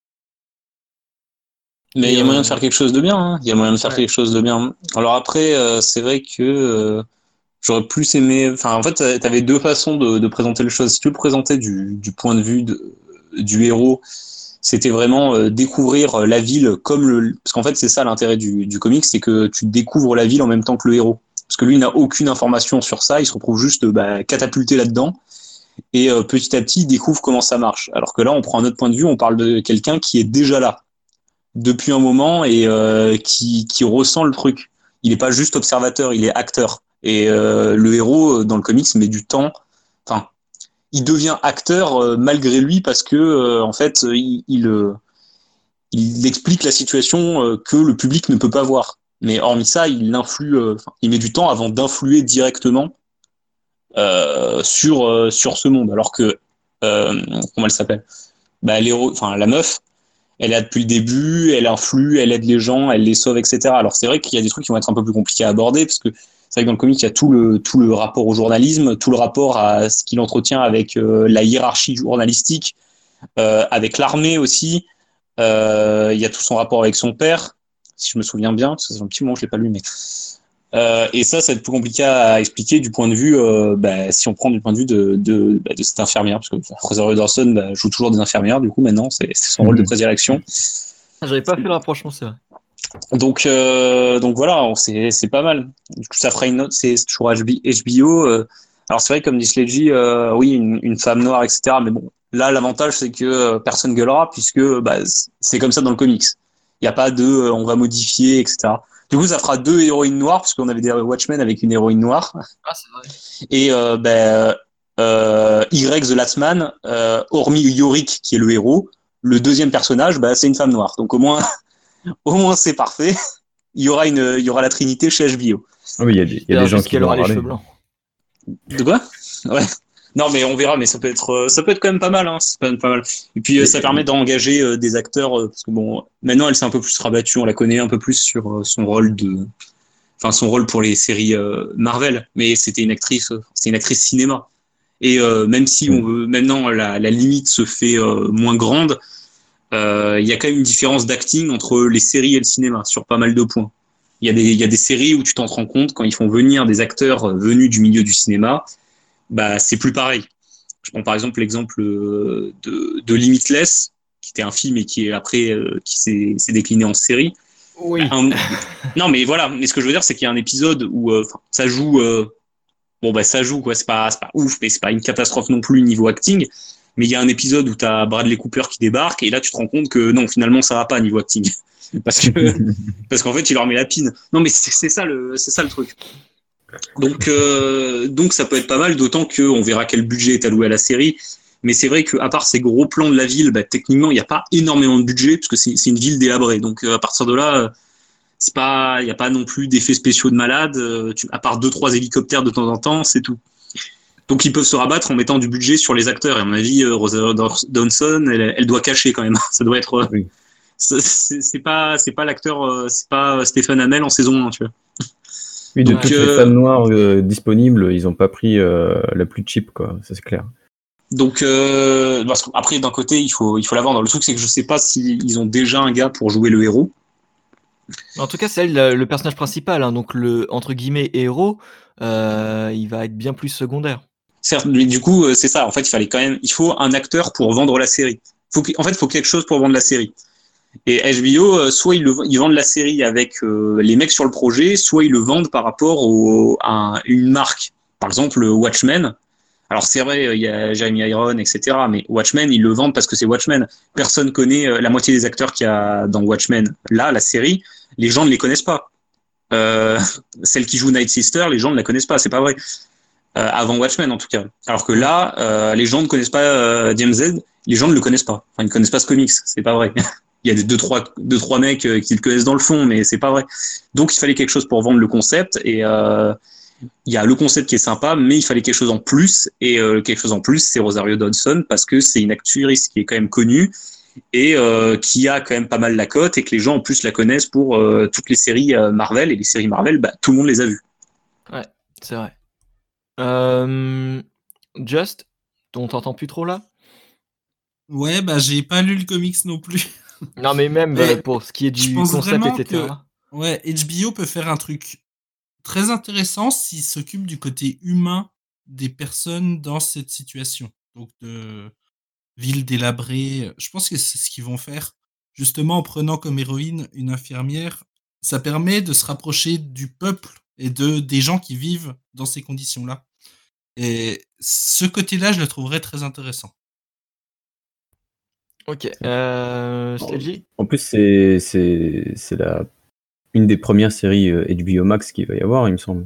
Mais il Et y a moyen de euh, faire quelque chose de bien, hein. Il y a moyen de faire ouais. quelque chose de bien. Alors après, euh, c'est vrai que euh, j'aurais plus aimé. Enfin, en fait, t'avais deux façons de, de présenter les choses. Si tu le présentais du, du point de vue de, du héros, c'était vraiment euh, découvrir la ville comme le. Parce qu'en fait, c'est ça l'intérêt du, du comic, c'est que tu découvres la ville en même temps que le héros. Parce que lui, il n'a aucune information sur ça. Il se retrouve juste bah, catapulté là-dedans. Et euh, petit à petit, il découvre comment ça marche. Alors que là, on prend un autre point de vue. On parle de quelqu'un qui est déjà là depuis un moment et euh, qui, qui ressent le truc. Il n'est pas juste observateur, il est acteur. Et euh, le héros dans le comics met du temps. Enfin, il devient acteur euh, malgré lui parce que euh, en fait, il, il, euh, il explique la situation euh, que le public ne peut pas voir. Mais hormis ça, il influe. Euh, il met du temps avant d'influer directement euh, sur euh, sur ce monde. Alors que euh, comment elle s'appelle bah, l'héros, enfin la meuf, elle est là depuis le début, elle influe, elle aide les gens, elle les sauve, et cetera. Alors c'est vrai qu'il y a des trucs qui vont être un peu plus compliqués à aborder, parce que c'est vrai que dans le comic, il y a tout le, tout le rapport au journalisme, tout le rapport à ce qu'il entretient avec euh, la hiérarchie journalistique, euh, avec l'armée aussi. Euh, il y a tout son rapport avec son père, si je me souviens bien, parce que c'est un petit moment que je l'ai pas lu, mais... Euh, et ça, ça va être plus compliqué à expliquer du point de vue, euh, bah, si on prend du point de vue de, de, bah, de cette infirmière, parce que Rosario Dawson bah, joue toujours des infirmières, du coup maintenant c'est, c'est son rôle de prédilection. J'avais pas fait le rapprochement, c'est vrai. Donc, euh, donc voilà, c'est, c'est pas mal. Du coup, ça fera une note, c'est toujours H B O. Euh, alors c'est vrai, comme dit Sledgy, euh, oui, une, une femme noire, et cetera. Mais bon, là, l'avantage, c'est que euh, personne gueulera, puisque bah, c'est comme ça dans le comics. Il n'y a pas de euh, on va modifier, et cetera. Du coup, ça fera deux héroïnes noires, parce qu'on avait des Watchmen avec une héroïne noire. Ah, c'est vrai. Et euh, ben, euh, Y The Last Man, euh, hormis Yorick, qui est le héros, le deuxième personnage, bah, c'est une femme noire. Donc au moins, au moins c'est parfait. Il y aura une, il y aura la Trinité chez H B O. Ah oui, il y a des, il y a J'espère des gens juste qui qu'elle vont aura les râler. cheveux blancs. De quoi? Ouais. Non, mais on verra, mais ça peut être, ça peut être quand même pas mal, hein. C'est quand même pas mal. Et puis Et- ça permet d'engager euh, des acteurs, euh, parce que bon, maintenant elle s'est un peu plus rabattue, on la connaît un peu plus sur euh, son rôle de, enfin son rôle pour les séries euh, Marvel. Mais c'était une actrice, euh, c'est une actrice cinéma. Et euh, même si on veut, maintenant la, la limite se fait euh, moins grande, euh, il y a quand même une différence d'acting entre les séries et le cinéma sur pas mal de points. Il y a des, il y a des séries où tu t'en rends compte quand ils font venir des acteurs venus du milieu du cinéma, bah c'est plus pareil. Je prends par exemple l'exemple de, de Limitless, était un film et qui est après euh, qui s'est, s'est décliné en série. Oui. Un- non, mais voilà. Mais ce que je veux dire, c'est qu'il y a un épisode où euh, ça joue. Euh, bon, bah ça joue quoi. C'est pas, c'est pas ouf, mais c'est pas une catastrophe non plus niveau acting. Mais il y a un épisode où t'as Bradley Cooper qui débarque et là tu te rends compte que non, finalement ça va pas niveau acting, parce que parce qu'en fait il leur met la pine. Non, mais c'est, c'est ça le, c'est ça le truc. Donc euh, donc ça peut être pas mal, d'autant que on verra quel budget est alloué à la série. Mais c'est vrai qu'à part ces gros plans de la ville, bah, techniquement il n'y a pas énormément de budget parce que c'est, c'est une ville délabrée. Donc euh, à partir de là, euh, c'est pas, il y a pas non plus d'effets spéciaux de malade. Euh, tu, à part deux trois hélicoptères de temps en temps, c'est tout. Donc ils peuvent se rabattre en mettant du budget sur les acteurs. Et à mon avis, euh, Rosario Dawson, elle, elle doit cacher quand même. Ça doit être. Euh, Oui. c'est, c'est pas, c'est pas l'acteur, euh, c'est pas Stéphane Hamel en saison un, tu vois. Oui, de Donc, toutes euh, les femmes noires euh, disponibles, ils ont pas pris euh, la plus cheap, quoi. Ça c'est clair. Donc euh, parce qu'après d'un côté, il faut, il faut la vendre. Le truc c'est que je sais pas s'ils ont déjà un gars pour jouer le héros. En tout cas, c'est elle, le, le personnage principal, hein, donc le entre guillemets héros, euh, il va être bien plus secondaire. Certes, mais du coup, euh, c'est ça. En fait, il fallait quand même, il faut un acteur pour vendre la série. Faut que, en fait, il faut quelque chose pour vendre la série. Et H B O, euh, soit ils, le, ils vendent la série avec euh, les mecs sur le projet, soit ils le vendent par rapport au, à une marque. Par exemple, Watchmen. Alors c'est vrai, il y a Jeremy Irons, et cetera. Mais Watchmen, ils le vendent parce que c'est Watchmen. Personne connaît euh, la moitié des acteurs qu'il y a dans Watchmen. Là, la série, les gens ne les connaissent pas. Euh, celle qui joue Night Sister, les gens ne la connaissent pas. C'est pas vrai. Euh, avant Watchmen en tout cas. Alors que là, euh, les gens ne connaissent pas euh, D M Z, les gens ne le connaissent pas. Enfin, ils ne connaissent pas ce comics, c'est pas vrai. Il y a des deux trois deux trois mecs euh, qui le connaissent dans le fond, mais c'est pas vrai. Donc il fallait quelque chose pour vendre le concept et euh, il y a le concept qui est sympa, mais il fallait quelque chose en plus et euh, quelque chose en plus, c'est Rosario Dawson parce que c'est une actrice qui est quand même connue et euh, qui a quand même pas mal la cote et que les gens en plus la connaissent pour euh, toutes les séries euh, Marvel et les séries Marvel, bah, tout le monde les a vues. Ouais, c'est vrai. Euh, Just, on t'entend plus trop là? Ouais, bah j'ai pas lu le comics non plus. Non, mais même Mais euh, pour ce qui est je du pense concept, vraiment et cetera. que ouais, H B O peut faire un truc très intéressant s'il s'occupe du côté humain des personnes dans cette situation. Donc de ville délabrée. Je pense que c'est ce qu'ils vont faire. Justement, en prenant comme héroïne une infirmière, ça permet de se rapprocher du peuple et de des gens qui vivent dans ces conditions-là. Et ce côté-là, je le trouverais très intéressant. Ok. Euh, Stelji? En plus, c'est c'est c'est la une des premières séries euh, H B O Max qu'il va y avoir, il me semble.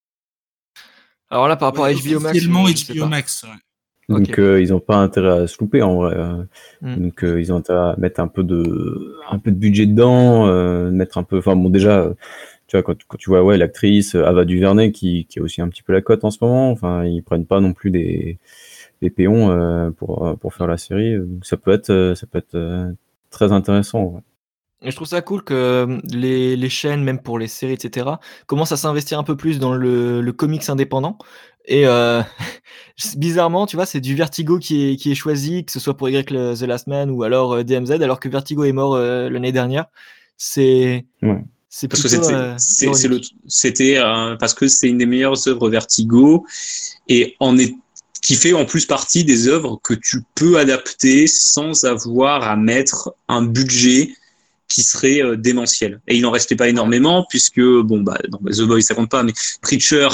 Alors là, par rapport Ouais, à H B O Max, officiellement je sais H B O pas. Max. Ouais. Donc Ok. euh, ils ont pas intérêt à se louper en vrai. euh. Mm. Donc euh, ils ont intérêt à mettre un peu de un peu de budget dedans, euh, mettre un peu. Enfin bon déjà, euh, tu vois quand, quand tu vois ouais l'actrice euh, Ava DuVernay qui qui a aussi un petit peu la cote en ce moment. Enfin ils prennent pas non plus des des péons euh, pour pour faire la série. Donc ça peut être euh, ça peut être euh, très intéressant. Ouais. Et je trouve ça cool que euh, les, les chaînes, même pour les séries, et cetera, commencent à s'investir un peu plus dans le, le comics indépendant. Et euh, bizarrement, tu vois, c'est du Vertigo qui est, qui est choisi, que ce soit pour Y le- The Last Man ou alors euh, D M Z, alors que Vertigo est mort euh, l'année dernière. C'est Ouais. c'est Parce que plutôt c'était, euh, c'est, c'est le, ironique. c'était euh, parce que c'est une des meilleures œuvres Vertigo et en est, qui fait en plus partie des œuvres que tu peux adapter sans avoir à mettre un budget qui serait euh, démentiel. Et il n'en restait pas énormément puisque bon bah non, bah, The Boys ça compte pas, mais Preacher,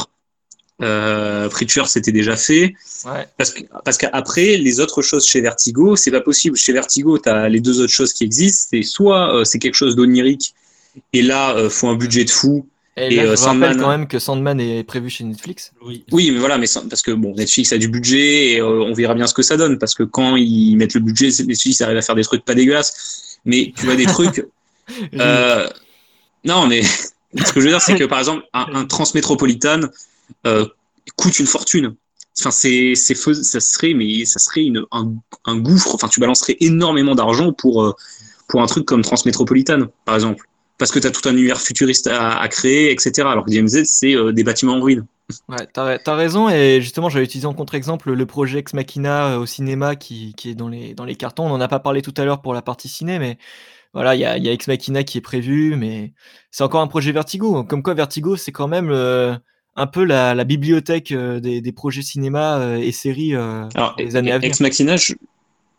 euh, Preacher c'était déjà fait. Ouais. Parce que parce qu'après les autres choses chez Vertigo c'est pas possible. Chez Vertigo t'as les deux autres choses qui existent. C'est soit euh, c'est quelque chose d'onirique et là euh, faut un budget de fou. Et Et là, euh, je rappelle Sandman. quand même que Sandman est prévu chez Netflix. Oui. Oui, mais voilà, mais sans- parce que bon, Netflix a du budget et euh, on verra bien ce que ça donne parce que quand ils mettent le budget, Netflix arrive à faire des trucs pas dégueulasses. Mais tu vois des trucs. Euh, non, mais ce que je veux dire, c'est que par exemple, un, un Transmétropolitan euh, coûte une fortune. Enfin, c'est, c'est fais- ça serait, mais ça serait une, un, un gouffre. Enfin, tu balancerais énormément d'argent pour euh, pour un truc comme Transmétropolitan, par exemple, parce que tu as tout un univers futuriste à, à créer, et cetera. Alors que D M Z, c'est euh, des bâtiments en ruine. Ouais, t'as, t'as raison, et justement, j'avais utilisé en contre-exemple le projet Ex Machina euh, au cinéma qui, qui est dans les, dans les cartons. On n'en a pas parlé tout à l'heure pour la partie ciné, mais voilà, il y a, il y a Ex Machina qui est prévu, mais c'est encore un projet Vertigo. Comme quoi, Vertigo, c'est quand même euh, un peu la, la bibliothèque euh, des, des projets cinéma euh, et séries euh, Alors, des années à venir. Ex Machina, je,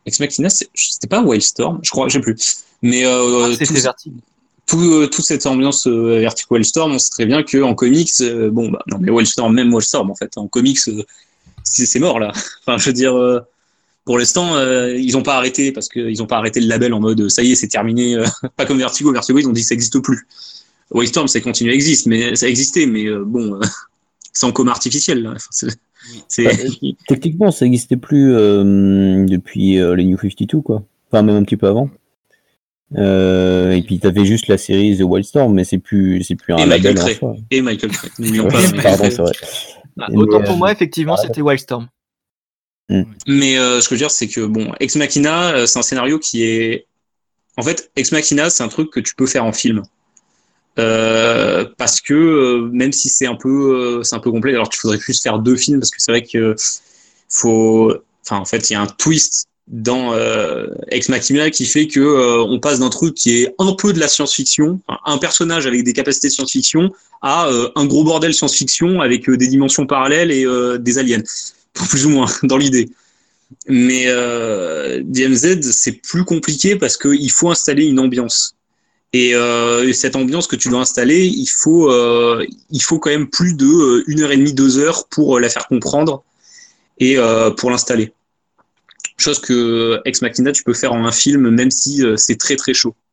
Ex Machina, c'est- c'était pas Wildstorm, je crois, je sais plus. Mais euh, Ah, tout, c'était Vertigo. tout, euh, toute cette ambiance euh, Vertigo Wildstorm, on sait très bien que en comics, euh, bon bah non mais Wildstorm, même Wildstorm en fait, en comics, euh, c'est, c'est mort là. Enfin, je veux dire, euh, pour l'instant, euh, ils ont pas arrêté parce qu'ils ont pas arrêté le label en mode ça y est, c'est terminé. euh, pas comme Vertigo, Vertigo ils ont dit que ça existe plus. Wildstorm, ça continue à exister, mais ça existait, mais euh, bon, euh, c'est en coma artificiel là. Enfin, c'est, Oui. c'est... Bah, euh, techniquement, ça n'existait plus euh, depuis euh, les New cinquante-deux, quoi. Enfin, même un petit peu avant. Euh, et puis, t'avais juste la série The Wildstorm, mais c'est plus, c'est plus un Et label Michael en Cray. soi. Et Michael Cray. N'oublions Ouais, pas Michael pardon, Cray. c'est vrai. Ah, Mais, autant euh, pour moi, effectivement, c'était Wildstorm. Mais euh, ce que je veux dire, c'est que bon, Ex Machina, euh, c'est un scénario qui est. En fait, Ex Machina, c'est un truc que tu peux faire en film. Euh, parce que euh, même si c'est un peu, euh, c'est un peu complet, alors tu faudrait plus faire deux films parce que c'est vrai que faut. Enfin, en fait, il y a un twist dans euh, Ex Machina qui fait que euh, on passe d'un truc qui est un peu de la science-fiction, enfin, un personnage avec des capacités de science-fiction, à euh, un gros bordel science-fiction avec euh, des dimensions parallèles et euh, des aliens, plus ou moins dans l'idée. Mais euh, D M Z, c'est plus compliqué parce qu'il faut installer une ambiance. Et euh, cette ambiance que tu dois installer, il faut, euh, il faut quand même plus de euh, une heure et demie, deux heures pour euh, la faire comprendre et euh, pour l'installer. Chose que Ex Machina, tu peux faire en un film, même si euh, c'est très très chaud.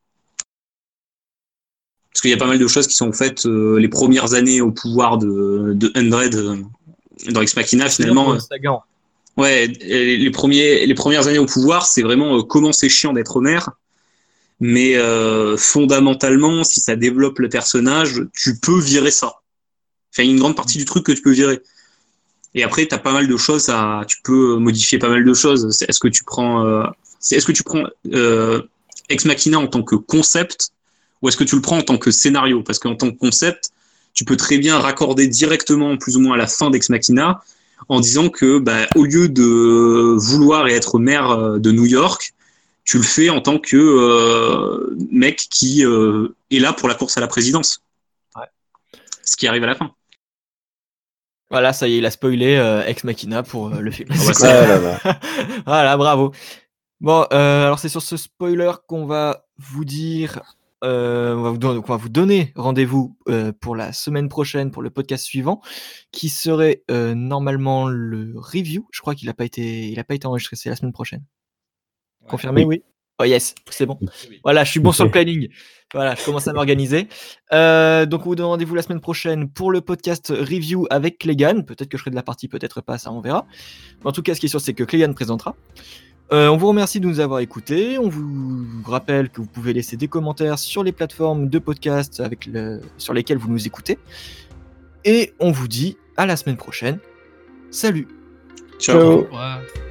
Parce qu'il y a pas mal de choses qui sont faites euh, les premières années au pouvoir de, de Undread euh, dans Ex Machina, finalement. Euh, Sagan. ouais, les, premiers, les premières années au pouvoir, c'est vraiment euh, comment c'est chiant d'être maire. Mais euh, fondamentalement, si ça développe le personnage, tu peux virer ça. Enfin, il y a une grande partie du truc que tu peux virer. Et après, t'as pas mal de choses à, tu peux modifier pas mal de choses. C'est, est-ce que tu prends, euh, c'est, est-ce que tu prends euh, Ex Machina en tant que concept ou est-ce que tu le prends en tant que scénario? Parce qu'en tant que concept, tu peux très bien raccorder directement, plus ou moins à la fin d'Ex Machina, en disant que, bah, au lieu de vouloir et être maire de New York, tu le fais en tant que euh, mec qui euh, est là pour la course à la présidence. Ouais. Ce qui arrive à la fin. Voilà, ça y est, il a spoilé euh, Ex Machina pour euh, le film. Oh, bah, Ah là là. Voilà, bravo. Bon, euh, alors c'est sur ce spoiler qu'on va vous dire, euh, on va vous, don- qu'on va vous donner rendez-vous euh, pour la semaine prochaine, pour le podcast suivant, qui serait euh, normalement le review. Je crois qu'il n'a pas été, il a pas été enregistré, c'est la semaine prochaine. Ouais. Confirmé, oui. Oh yes, c'est bon. Voilà, je suis bon sur le planning. Voilà, je commence à m'organiser. Euh, donc, on vous donne rendez-vous la semaine prochaine pour le podcast review avec Clégan. Peut-être que je ferai de la partie, peut-être pas, ça on verra. Mais en tout cas, ce qui est sûr, c'est que Clégan présentera. Euh, on vous remercie de nous avoir écoutés. On vous rappelle que vous pouvez laisser des commentaires sur les plateformes de podcast avec le... sur lesquelles vous nous écoutez. Et on vous dit à la semaine prochaine. Salut. Ciao. Ciao. Ouais.